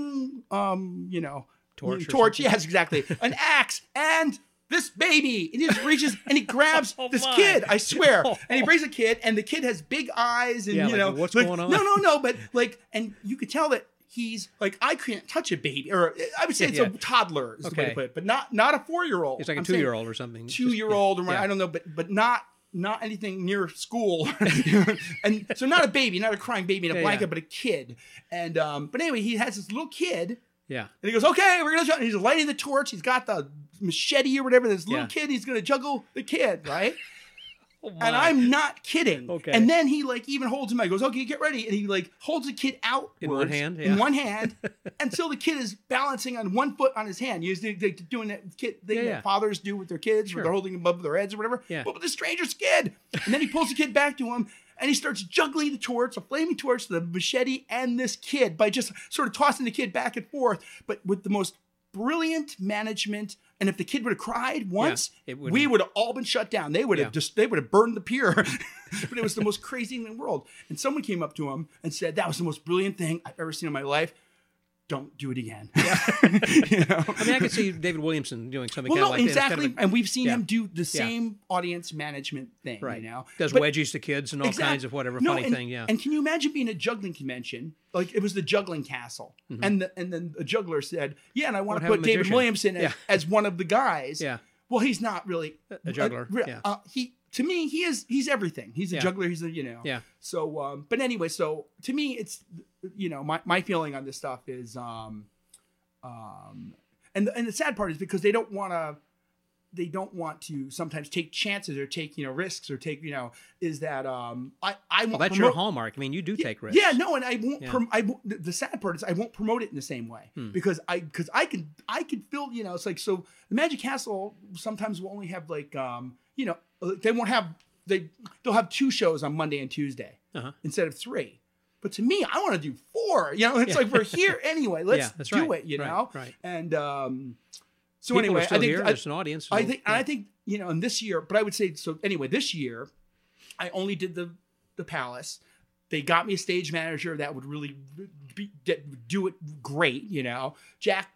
torch. Yes, exactly. An axe and this baby. And he just reaches and he grabs this kid. I swear. And he brings a kid, and the kid has big eyes, and what's going on? No, but and you could tell that he's like, I can't touch a baby, or I would say it's a toddler, is the way to put it, but not a 4-year-old. It's like a 2-year-old or something. 2-year-old, or I don't know, but not anything near school. And so not a baby, not a crying baby in a blanket, but a kid. And but anyway, he has this little kid. Yeah. And he goes, okay, we're gonna. He's lighting the torch. He's got the machete or whatever. This little kid. He's gonna juggle the kid, right? And I'm not kidding. Okay. And then he even holds him. I goes, okay, get ready. And he holds the kid out in one hand, until the kid is balancing on one foot on his hand. He's doing that kid thing that fathers do with their kids, where they're holding them above their heads or whatever. Yeah. But with the stranger's kid. And then he pulls the kid back to him, and he starts juggling the torch, a flaming torch, the machete, and this kid by just sort of tossing the kid back and forth, but with the most brilliant management. And if the kid would have cried once, we would have all been shut down. They would have burned the pier. But it was the most crazy thing in the world. And someone came up to him and said, that was the most brilliant thing I've ever seen in my life. Don't do it again. I mean, I could see David Williamson doing something like that. Exactly. Kind of and we've seen him do the same audience management thing, right. Does wedgies to kids and all kinds of whatever funny thing, And can you imagine being a juggling convention? Like, it was the Juggling Castle. And then the juggler said, and I want to put David Williamson as one of the guys. Yeah. Well, he's not really a juggler. To me, he's everything. He's a juggler. He's a, Yeah. So, but anyway, so to me, it's, my feeling on this stuff is, and the sad part is because they don't want to, they don't want to sometimes take chances or take, risks or take, is that I won't That's your hallmark. I mean, you do take risks. Yeah, no, and I won't. The sad part is I won't promote it in the same way because I can feel, it's like, so the Magic Castle sometimes will only have like they won't have they'll have 2 shows on Monday and Tuesday instead of 3. But to me, I want to do 4. It's like we're here anyway. Let's do it. Right. And so People anyway, are still I think here. There's an audience. I think and this year, but I would say so. Anyway, this year, I only did the Palace. They got me a stage manager that would really do it great. Jack,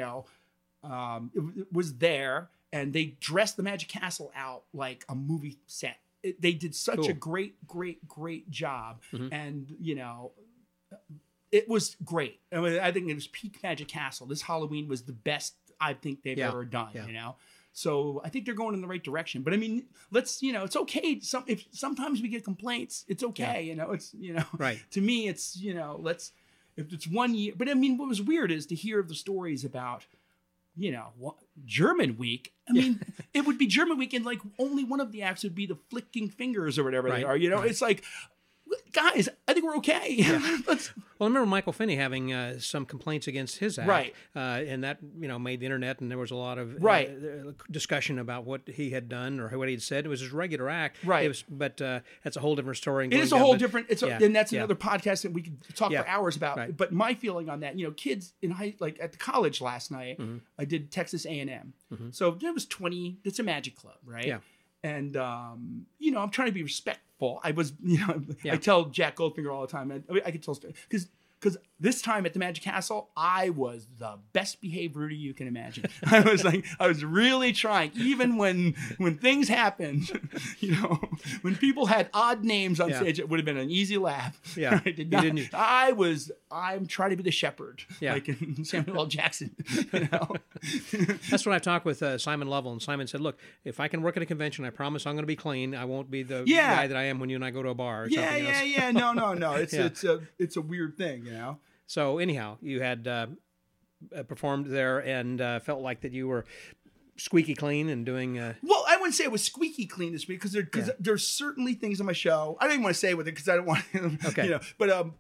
was there, and they dressed the Magic Castle out like a movie set. They did such a great job, and it was great. I think it was peak Magic Castle. This Halloween was the best I think they've ever done. So I think they're going in the right direction. But I mean, let's it's okay. If sometimes we get complaints, it's okay. It's right. To me, it's let's if it's 1 year. But I mean, what was weird is to hear the stories about German Week. I mean, it would be German Week, and like only one of the acts would be the flicking fingers or whatever they are. It's like, guys, I think we're okay. Yeah. Well, I remember Michael Finney having some complaints against his act, right? And that made the internet, and there was a lot of discussion about what he had done or what he had said. It was his regular act, right? But that's a whole different story. It is a whole different. And that's another podcast that we could talk for hours about. Right. But my feeling on that, kids in at the college last night, I did Texas A&M, so there was 20. It's a Magic Club, right? Yeah. And I'm trying to be respectful. I was, I tell Jack Goldfinger all the time. I could tell because this time at the Magic Castle, I was the best behaved Rudy you can imagine. I was really trying, even when things happened. When people had odd names on stage, it would have been an easy laugh. Yeah, I did not. I'm trying to be the shepherd, like in Samuel L. Jackson. That's when I talked with Simon Lovell, and Simon said, "Look, if I can work at a convention, I promise I'm going to be clean. I won't be the guy that I am when you and I go to a bar." Or something else. No. It's a weird thing, So anyhow, you had performed there and felt like that you were squeaky clean and doing. Well, I wouldn't say it was squeaky clean this week because there's certainly things on my show. I don't even want to say with it because I don't want to. Okay. But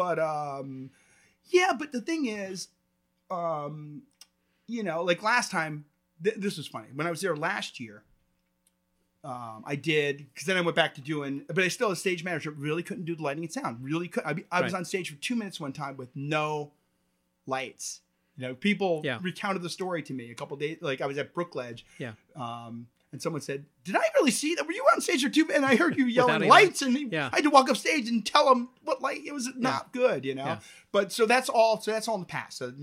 the thing is, like last time, this was funny when I was there last year. I did, because then I went back to doing, but I still, as stage manager, really couldn't do the lighting and sound. Really couldn't. I was on stage for 2 minutes one time with no lights. People recounted the story to me a couple days. Like I was at Brookledge. Yeah. And someone said, "Did I really see that? Were you on stage for 2 minutes?" And I heard you yelling lights, and I had to walk up stage and tell them what light. It was not good, Yeah. But so that's all. So that's all in the past. So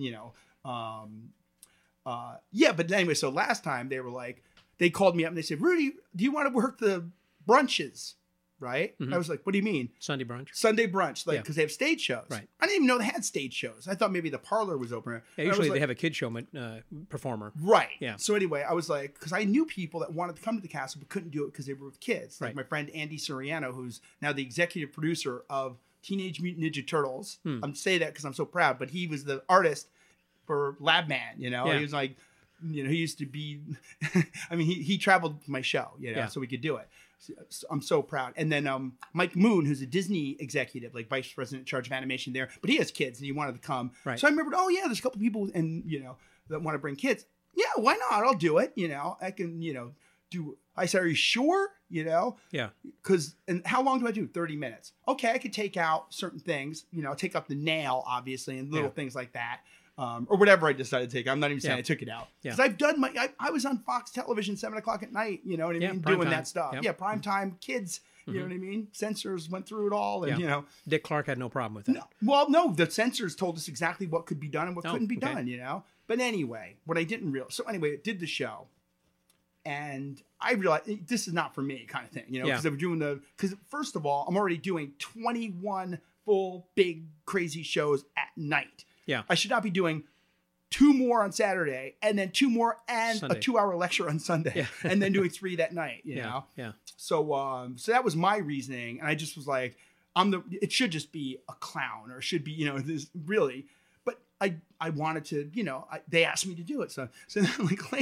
But anyway, so last time they were like. They called me up and they said, "Rudy, do you want to work the brunches?" Right? I was like, "What do you mean?" Sunday brunch, because they have stage shows. Right. I didn't even know they had stage shows. I thought maybe the parlor was open. Yeah, usually they have a kid show performer. Right. Yeah. So anyway, I was like, because I knew people that wanted to come to the castle but couldn't do it because they were with kids. Like right. my friend Andy Soriano, who's now the executive producer of Teenage Mutant Ninja Turtles. I'm saying that because I'm so proud, but he was the artist for Lab Man. He was like. He used to be, I mean, he traveled my show, so we could do it. So I'm so proud. And then Mike Moon, who's a Disney executive, like vice president in charge of animation there, but he has kids and he wanted to come. Right. So I remembered, there's a couple people and, that want to bring kids. Yeah, why not? I'll do it. I can, do. I said, "Are you sure?" Yeah. And how long do I do? 30 minutes. Okay, I could take out certain things, take out the nail, obviously, and little things like that. Or whatever I decided to take. I'm not even saying I took it out. Because I've done I was on Fox Television 7:00 at night, you know what I mean? Doing that stuff. Yep. Yeah, primetime kids, you know what I mean? Censors went through it all and, Dick Clark had no problem with that. No. Well, no, the censors told us exactly what could be done and what couldn't be done, But anyway, what I didn't realize. So anyway, it did the show. And I realized this is not for me kind of thing, because I'm doing because first of all, I'm already doing 21 full, big, crazy shows at night. Yeah. I should not be doing 2 more on Saturday and then 2 more and Sunday. A 2-hour lecture on Sunday and then doing 3 that night, you know? Yeah. So that was my reasoning. And I just was like, it should just be a clown or it should be, this really, but I wanted to, they asked me to do it. So then like later,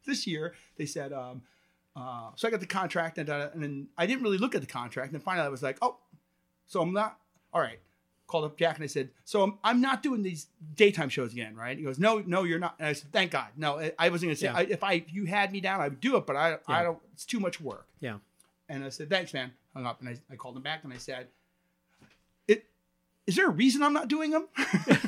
this year they said, so I got the contract and then I didn't really look at the contract. And then finally I was like, oh, so I'm not, all right. Called up Jack and I said, so I'm not doing these daytime shows again, right? He goes, no, you're not. And I said, thank God. No, I wasn't going to say, if you had me down, I would do it, but I don't, it's too much work. Yeah. And I said, thanks, man. Hung up and I called him back and I said, is there a reason I'm not doing them?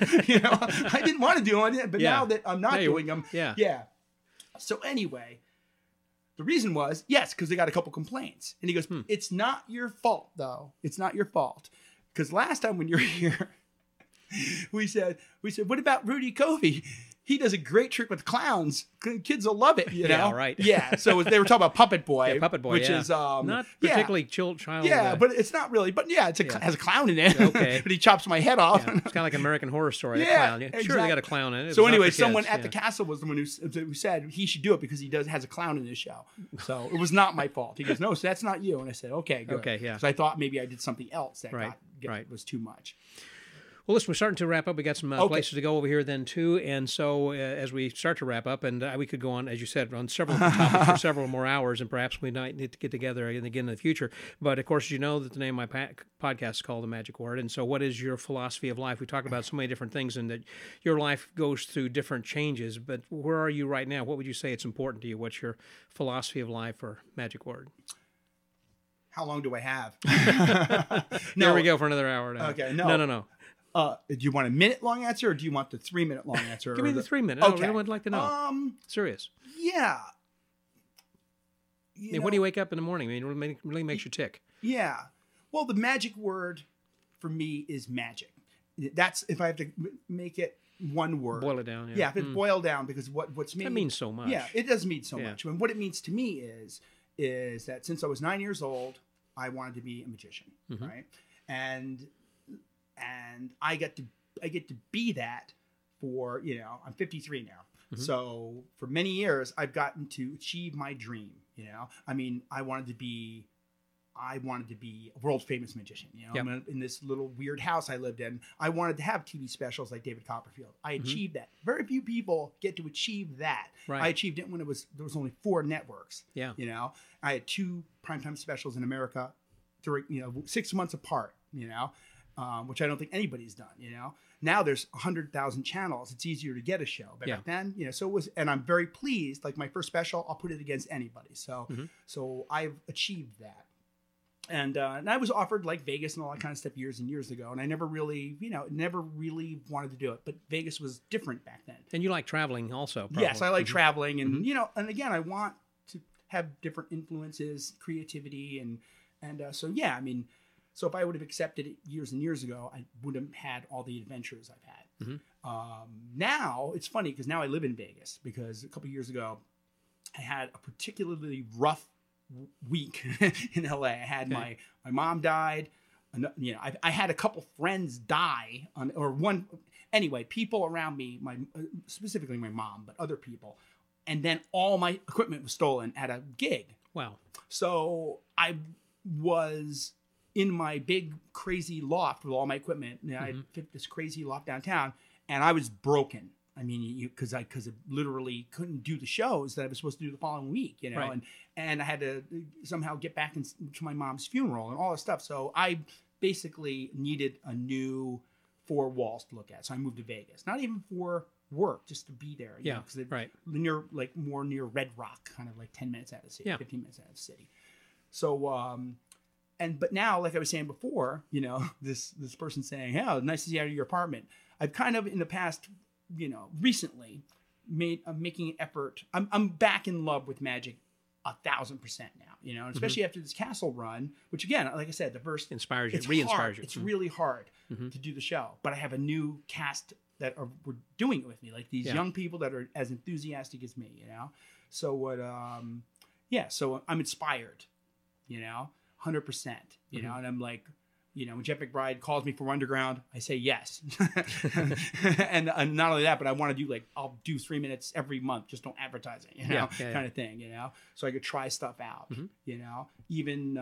I didn't want to do it, but now that I'm not doing them. Yeah. So anyway, the reason was, yes, because they got a couple complaints. And he goes, it's not your fault, though. It's not your fault. Because last time when you were here, we said, what about Rudy Covey? He does a great trick with clowns. Kids will love it, you know? Yeah, right. Yeah, so they were talking about Puppet Boy. Yeah, Puppet Boy, which is... not particularly child. Yeah, but it's not really. But yeah, has a clown in it. Okay. But he chops my head off. Yeah. It's kind of like an American Horror Story, Yeah, a clown. Yeah, exactly. Sure, they got a clown in it. So anyway, someone at the castle was the one who said he should do it because he has a clown in his show. So it was not my fault. He goes, no, so that's not you. And I said, okay, good. Okay, yeah. Because I thought maybe I did something else that was too much. Well, listen, we're starting to wrap up. We got some places to go over here then, too. And so as we start to wrap up, and we could go on, as you said, on several topics for several more hours, and perhaps we might need to get together again in the future. But, of course, you know that the name of my podcast is called The Magic Word. And so what is your philosophy of life? We talk about so many different things and that your life goes through different changes. But where are you right now? What would you say it's important to you? What's your philosophy of life or magic word? How long do I have? There we go for another hour now. Okay, no. No. Do you want a minute-long answer, or do you want the 3-minute long answer? Give me the 3 minute. Okay. I would like to know. Serious. Yeah. What do you wake up in the morning? I mean, it really makes you tick. Yeah. Well, the magic word for me is magic. That's if I have to make it one word. Boil it down. Yeah, if it boil down, because what's that means so much. Yeah, it does mean so much. And what it means to me is that since I was 9 years old, I wanted to be a magician, right? And I get to be that for, I'm 53 now. So for many years I've gotten to achieve my dream, I mean, I wanted to be a world famous magician, I'm in this little weird house I lived in. I wanted to have TV specials like David Copperfield. I achieved that. Very few people get to achieve that. Right. I achieved it when there was only 4 networks. Yeah. I had 2 primetime specials in America during, 6 months apart, which I don't think anybody's done, Now there's 100,000 channels. It's easier to get a show. But back then, so it was, and I'm very pleased. Like my first special, I'll put it against anybody. So, so I've achieved that. And I was offered like Vegas and all that kind of stuff years and years ago. And I never really, never really wanted to do it. But Vegas was different back then. And you like traveling also, probably. Yes, I like traveling. And, and again, I want to have different influences, creativity. And so, yeah, I mean, so if I would have accepted it years and years ago, I would have had all the adventures I've had. Now, it's funny because now I live in Vegas because a couple of years ago, I had a particularly rough week in LA. I had my mom died. I had a couple friends die people around me, specifically my mom, but other people. And then all my equipment was stolen at a gig. Wow. So I was in my big crazy loft with all my equipment. I had this crazy loft downtown, and I was broken. I mean, because I literally couldn't do the shows that I was supposed to do the following week, Right. and I had to somehow get back to my mom's funeral and all this stuff. So I basically needed a new 4 walls to look at. So I moved to Vegas, not even for work, just to be there. Because right. More near Red Rock, kind of like 10 minutes out of the city, 15 minutes out of the city. So, but now, like I was saying before, this person saying, "Oh, nice to see you out of your apartment." I've kind of in the past, recently I'm making an effort. I'm back in love with magic 1,000% now, and especially after this castle run, which again, like I said, the first inspires you, re-inspires you. It's really hard to do the show, but I have a new cast that were doing it with me, like these young people that are as enthusiastic as me, So what? So I'm inspired, 100%, and I'm like, when Jeff McBride calls me for Underground, I say yes. and not only that, but I want to do I'll do 3 minutes every month, just don't advertise it, kind of thing, so I could try stuff out, even,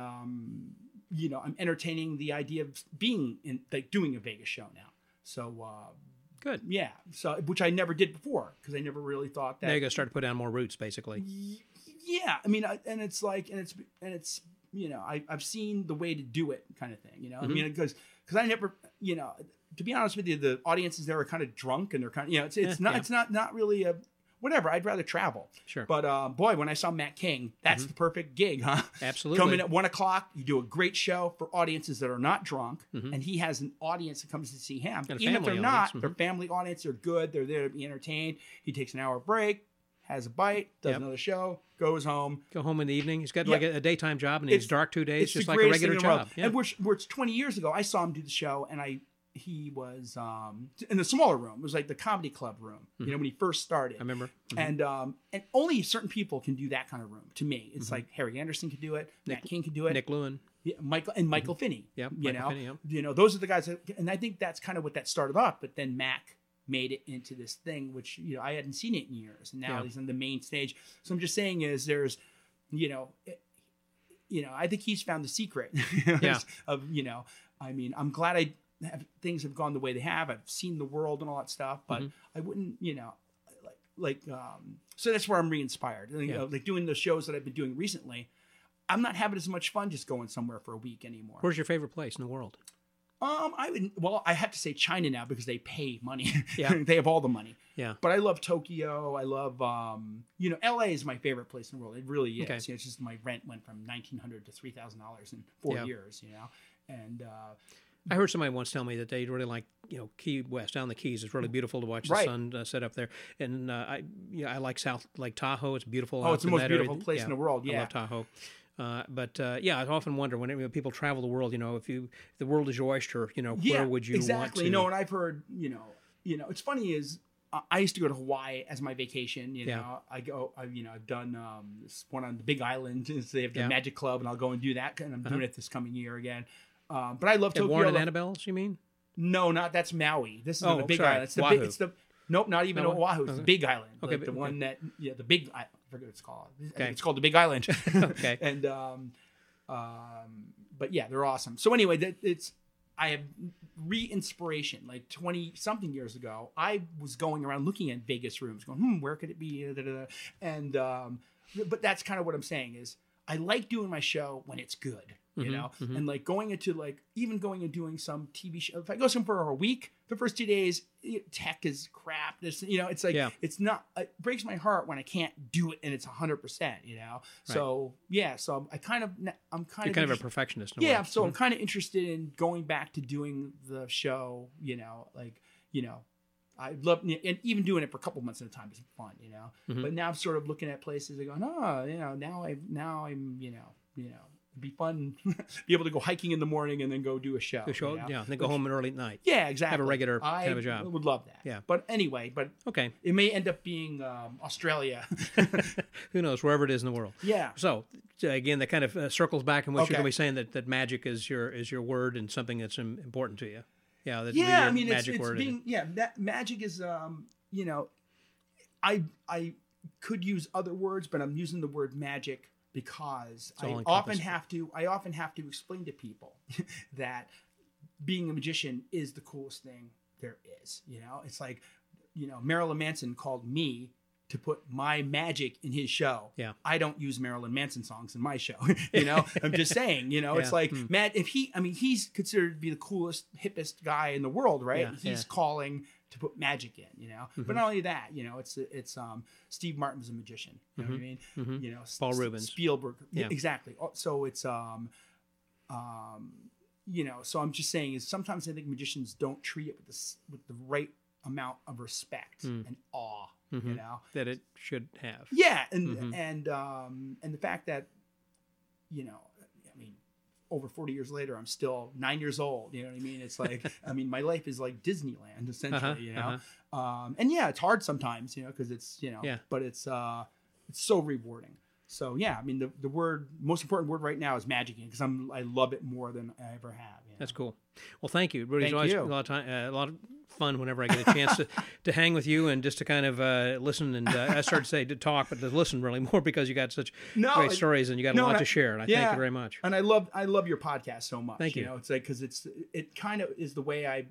I'm entertaining the idea of being doing a Vegas show now. So, Good. Yeah. So, which I never did before because I never really thought that. Now you got to start to put down more roots, basically. Yeah. I mean, and it's like, and it's, you know, I've seen the way to do it kind of thing, you know, I mean, because I never, you know, to be honest with you, the audiences there are kind of drunk and they're kind of, you know, it's not really a, whatever. I'd rather travel. Sure. But boy, when I saw Matt King, that's the perfect gig, huh? Absolutely. Come in at 1:00. You do a great show for audiences that are not drunk, and he has an audience that comes to see him. And a even if they're family not, audience. their family audience. They're good. They're there to be entertained. He takes an hour break, has a bite, does another show, goes home. Go home in the evening. He's got Yeah. like a daytime job, and he's dark 2 days, It's just the like a greatest regular thing in the job. world. And we're 20 years ago. I saw him do the show, and he was in the smaller room. It was like the comedy club room, you know, when he first started. I remember. And only certain people can do that kind of room. To me, it's like Harry Anderson could do it, Matt King could do it, Nick Lewin. yeah, Michael Finney. Yep, you Michael know, Finney, yep. you know, those are the guys that, and I think that's kind of what that started off. But then Mac made it into this thing, which, you know, I hadn't seen it in years, and now he's on the main stage. So I'm just saying is there's, you know, I think he's found the secret. Of, you know, I mean, I'm glad things have gone the way they have. I've seen the world and all that stuff, but I wouldn't, you know, so that's where I'm re-inspired. You know, like doing the shows that I've been doing recently, I'm not having as much fun just going somewhere for a week anymore. Where's your favorite place in the world? I have to say China now because they pay money. Yeah. They have all the money. Yeah. But I love Tokyo. I love, you know, LA is my favorite place in the world. It really is. Okay. You know, it's just my rent went from $1,900 to $3,000 in 4 years, you know? And, I heard somebody once tell me that they really like, you know, Key West, down the Keys. It's really beautiful to watch the sun set up there. And I like South Lake Tahoe. It's beautiful. Oh, it's the most beautiful place in the world. Yeah. I love Tahoe. I often wonder when people travel the world, you know, if the world is your oyster, you know, where would you want to? You know, and I've heard, you know, it's funny is I used to go to Hawaii as my vacation. You know, I've done this one on the Big Island. They have the Magic Club, and I'll go and do that. And I'm doing it this coming year again. But I love Tokyo. Warren and Annabelle's, you mean? No, that's Maui. This is on the Big sorry. Island. Oahu. It's the nope, not even Oahu. It's the Big Island. Okay, Like the one that the Big. I forget what it's called. Okay. It's called the Big Island. Okay. And but yeah, they're awesome. So anyway, I have re-inspiration. Like 20-something years ago, I was going around looking at Vegas rooms, going, where could it be? And but that's kind of what I'm saying is I like doing my show when it's good. You know, and like going into even going and doing some TV show. If I go somewhere for a week, the first 2 days, tech is crap. You know, it's like, it's not, it breaks my heart when I can't do it and it's 100%, you know? Right. So so I'm kind of a perfectionist. Yeah. So I'm kind of interested in going back to doing the show, you know, like, you know, I love, and even doing it for a couple months at a time is fun, you know, but now I'm sort of looking at places and going, you know, now I'm, you know, it'd be fun be able to go hiking in the morning and then go do a show. You know? Then go home early at night. Yeah, exactly. Have a regular kind of a job. I would love that. Yeah. But anyway, okay. It may end up being Australia. Who knows, wherever it is in the world. Yeah. So again, that kind of circles back and what you're going to be saying that magic is your word and something that's important to you. Yeah. I mean, magic it's word. Being, that magic is, you know, I could use other words, but I'm using the word magic because I often have to explain to people that being a magician is the coolest thing there is. You know, it's like, you know, Marilyn Manson called me to put my magic in his show. Yeah. I don't use Marilyn Manson songs in my show. You know, I'm just saying, you know, it's like, Matt, he's considered to be the coolest, hippest guy in the world, right? Yeah. He's calling to put magic in, you know, but not only that, you know, it's Steve Martin was a magician, you know what I mean? You know, Paul Rubens, Spielberg. Yeah, exactly. So it's, you know, so I'm just saying is sometimes I think magicians don't treat it with the right amount of respect and awe, you know, that it should have. Yeah. And the fact that, you know, I mean, over 40 years later, I'm still 9 years old. You know what I mean? It's like, I mean, my life is like Disneyland essentially, you know? And yeah, it's hard sometimes, you know, cause it's, you know, but it's so rewarding. So yeah, I mean, the most important word right now is magic, because I love it more than I ever have. You know? That's cool. Well, thank you. Rudy's Thank always you. a lot of time, a lot of fun whenever I get a chance to hang with you and just to kind of listen. And I started to say to talk, but to listen really more because you got such great stories and you got a lot to share. And I thank you very much. And I love your podcast so much. Thank you. You know, it's like, because it kind of is the way I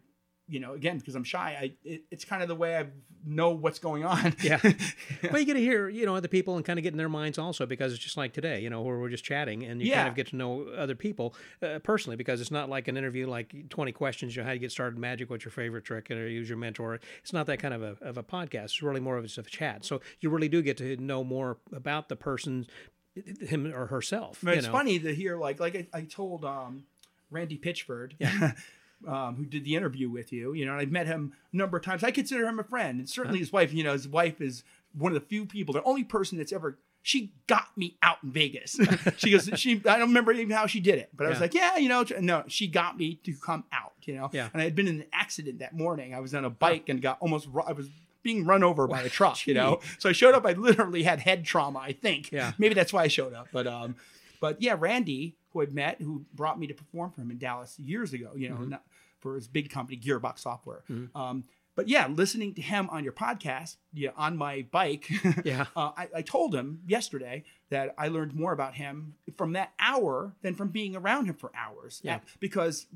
again, because I'm shy, it's kind of the way I know what's going on. Yeah. Well, you get to hear, other people and kind of get in their minds also, because it's just like today, where we're just chatting and you kind of get to know other people personally, because it's not like an interview, like 20 questions, how you get started in magic, what's your favorite trick, or use your mentor. It's not that kind of a podcast. It's really more of a chat. So you really do get to know more about the person, him or herself. But it's funny to hear, like I told Randy Pitchford, who did the interview with you, and I've met him a number of times. I consider him a friend, and certainly his wife, his wife is one of the few people, the only person that's ever, she got me out in Vegas. She goes, I don't remember even how she did it, but I was like, no, she got me to come out, and I had been in an accident that morning. I was on a bike and I was being run over by a truck, So I showed up, I literally had head trauma, I think. Yeah. Maybe that's why I showed up. But yeah, Randy, who I'd met, who brought me to perform for him in Dallas years ago, not for his big company, Gearbox Software. But yeah, listening to him on your podcast, on my bike, I told him yesterday that I learned more about him from that hour than from being around him for hours. Yeah. Because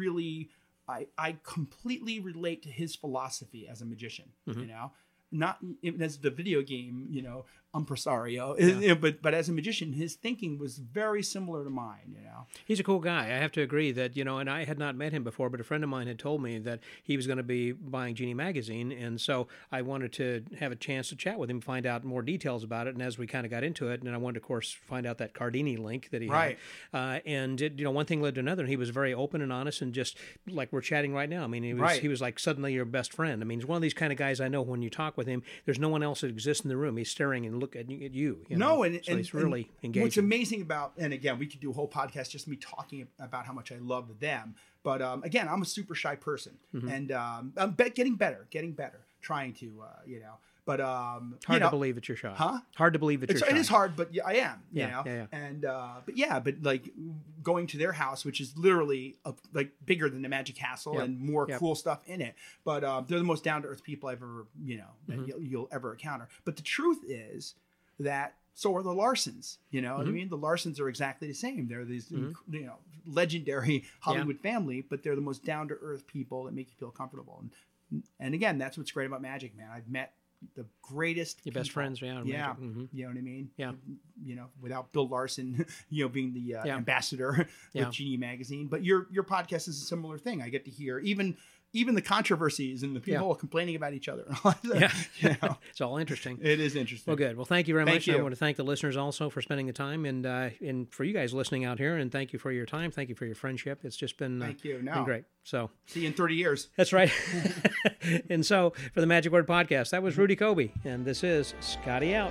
I completely relate to his philosophy as a magician, not even as the video game, impresario, but as a magician, his thinking was very similar to mine, He's a cool guy. I have to agree that, and I had not met him before, but a friend of mine had told me that he was going to be buying Genie Magazine, and so I wanted to have a chance to chat with him, find out more details about it, and as we kind of got into it, and I wanted to, of course, find out that Cardini link that he had. And, one thing led to another, and he was very open and honest, and just like we're chatting right now. I mean, he was like suddenly your best friend. I mean, he's one of these kind of guys I know when you talk with him, there's no one else that exists in the room. He's staring and looking at you. So he's really engaging. What's amazing about, and again, we could do a whole podcast just me talking about how much I love them. But again, I'm a super shy person, and I'm getting better, trying to, But hard to believe that you're shy. Huh? Hard to believe that you're shy. It is hard, but I am. And but like going to their house, which is literally like bigger than the Magic Castle and more cool stuff in it. But they're the most down to earth people I've ever that you'll ever encounter. But the truth is that so are the Larsons. What I mean? The Larsons are exactly the same. They're these legendary Hollywood family, but they're the most down to earth people that make you feel comfortable. And again, that's what's great about magic, man. I've met the greatest your best friends, you know what I mean, without Bill Larson being the ambassador with Genie Magazine. But your podcast is a similar thing. I get to hear even the controversies and the people complaining about each other. It's all interesting. It is interesting. Well, good. Well, thank you very much. I want to thank the listeners also for spending the time, and for you guys listening out here, and thank you for your time. Thank you for your friendship. It's just been been great. So see you in 30 years. That's right. And so for the Magic Word Podcast, that was Rudy Kobe, and this is Scotty out.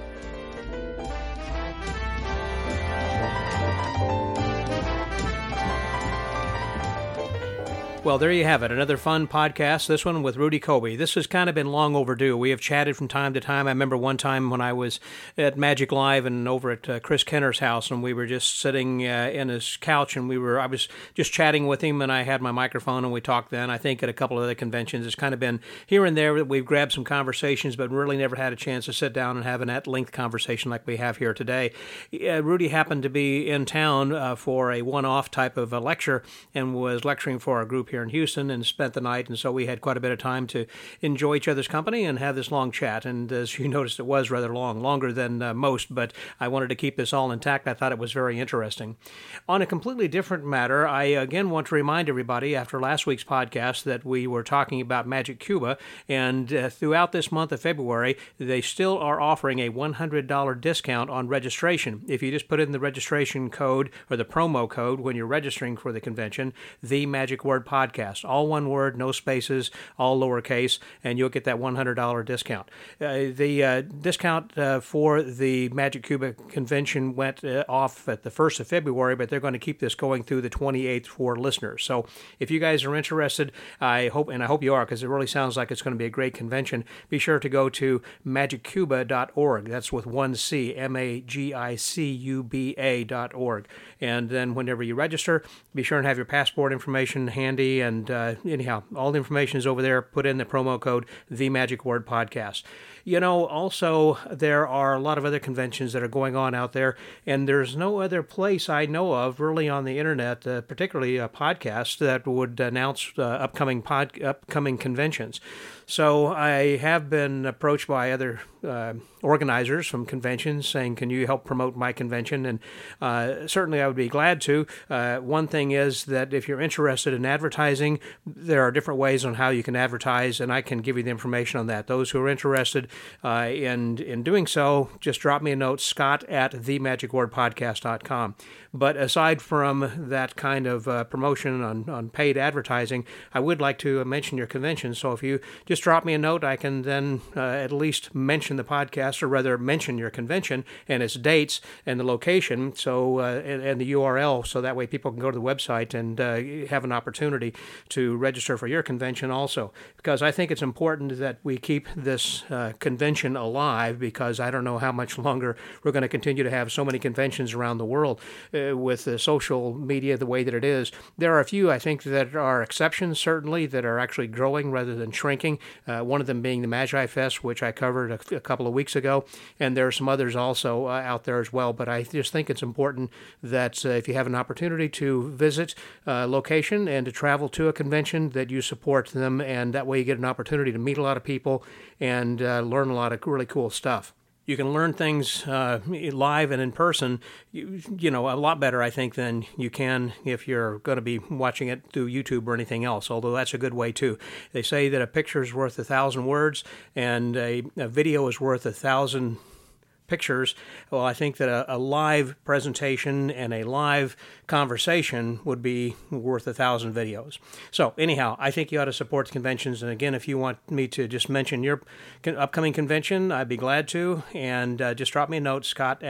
Well, there you have it. Another fun podcast, this one with Rudy Kobe. This has kind of been long overdue. We have chatted from time to time. I remember one time when I was at Magic Live and over at Chris Kenner's house, and we were just sitting in his couch, and I was just chatting with him, and I had my microphone, and we talked then. I think at a couple of other conventions, it's kind of been here and there that we've grabbed some conversations, but really never had a chance to sit down and have an at-length conversation like we have here today. Rudy happened to be in town for a one-off type of a lecture and was lecturing for a group here in Houston and spent the night, and so we had quite a bit of time to enjoy each other's company and have this long chat. And as you noticed, it was rather long, longer than most, but I wanted to keep this all intact. I thought it was very interesting. On a completely different matter, I again want to remind everybody after last week's podcast that we were talking about Magic Cuba, and throughout this month of February, they still are offering a $100 discount on registration. If you just put in the registration code or the promo code when you're registering for the convention, the Magic Word Podcast, all one word, no spaces, all lowercase, and you'll get that $100 discount. The discount for the Magic Cuba convention went off at the 1st of February, but they're going to keep this going through the 28th for listeners. So if you guys are interested, I hope you are, because it really sounds like it's going to be a great convention, be sure to go to magiccuba.org. That's with one C, MAGICUBA.org. And then whenever you register, be sure and have your passport information handy. free. And anyhow, all the information is over there. Put in the promo code, The Magic Word Podcast. Also, there are a lot of other conventions that are going on out there, and there's no other place I know of really on the internet, particularly a podcast, that would announce upcoming conventions. So I have been approached by other organizers from conventions saying, can you help promote my convention? And certainly I would be glad to. One thing is that if you're interested in advertising, there are different ways on how you can advertise, and I can give you the information on that. Those who are interested in doing so, just drop me a note, scott@themagicwordpodcast.com. But aside from that kind of promotion on paid advertising, I would like to mention your convention. So if you just drop me a note, I can then at least mention the podcast, or rather mention your convention and its dates and the location, so and the URL, so that way people can go to the website and have an opportunity to register for your convention also. Because I think it's important that we keep this convention alive, because I don't know how much longer we're going to continue to have so many conventions around the world. With the social media the way that it is. There are a few, I think, that are exceptions, certainly, that are actually growing rather than shrinking. One of them being the Magi Fest, which I covered a couple of weeks ago, and there are some others also out there as well. But I just think it's important that if you have an opportunity to visit a location and to travel to a convention, that you support them, and that way you get an opportunity to meet a lot of people and learn a lot of really cool stuff. You can learn things live and in person, a lot better, I think, than you can if you're going to be watching it through YouTube or anything else, although that's a good way, too. They say that a picture is worth 1,000 words, and a video is worth 1,000 pictures. Well, I think that a live presentation and a live conversation would be worth 1,000 videos. So anyhow, I think you ought to support the conventions. And again, if you want me to just mention your upcoming convention, I'd be glad to. And just drop me a note,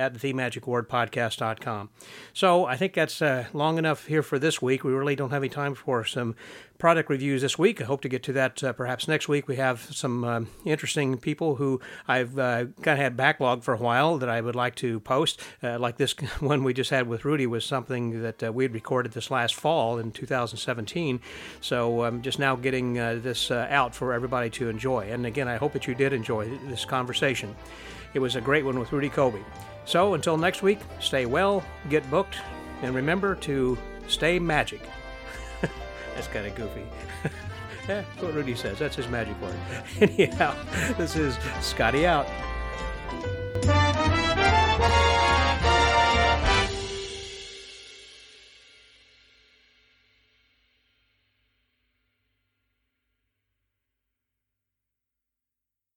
scott@themagicwordpodcast.com. So I think that's long enough here for this week. We really don't have any time for some product reviews this week. I hope to get to that perhaps next week. We have some interesting people who I've kind of had backlog for a while that I would like to post. Like this one we just had with Rudy was something that we had recorded this last fall in 2017. So I'm just now getting this out for everybody to enjoy. And again, I hope that you did enjoy this conversation. It was a great one with Rudy Kobe. So until next week, stay well, get booked, and remember to stay magic. That's kind of goofy. That's what Rudy says. That's his magic word. Anyhow, this is Scotty out.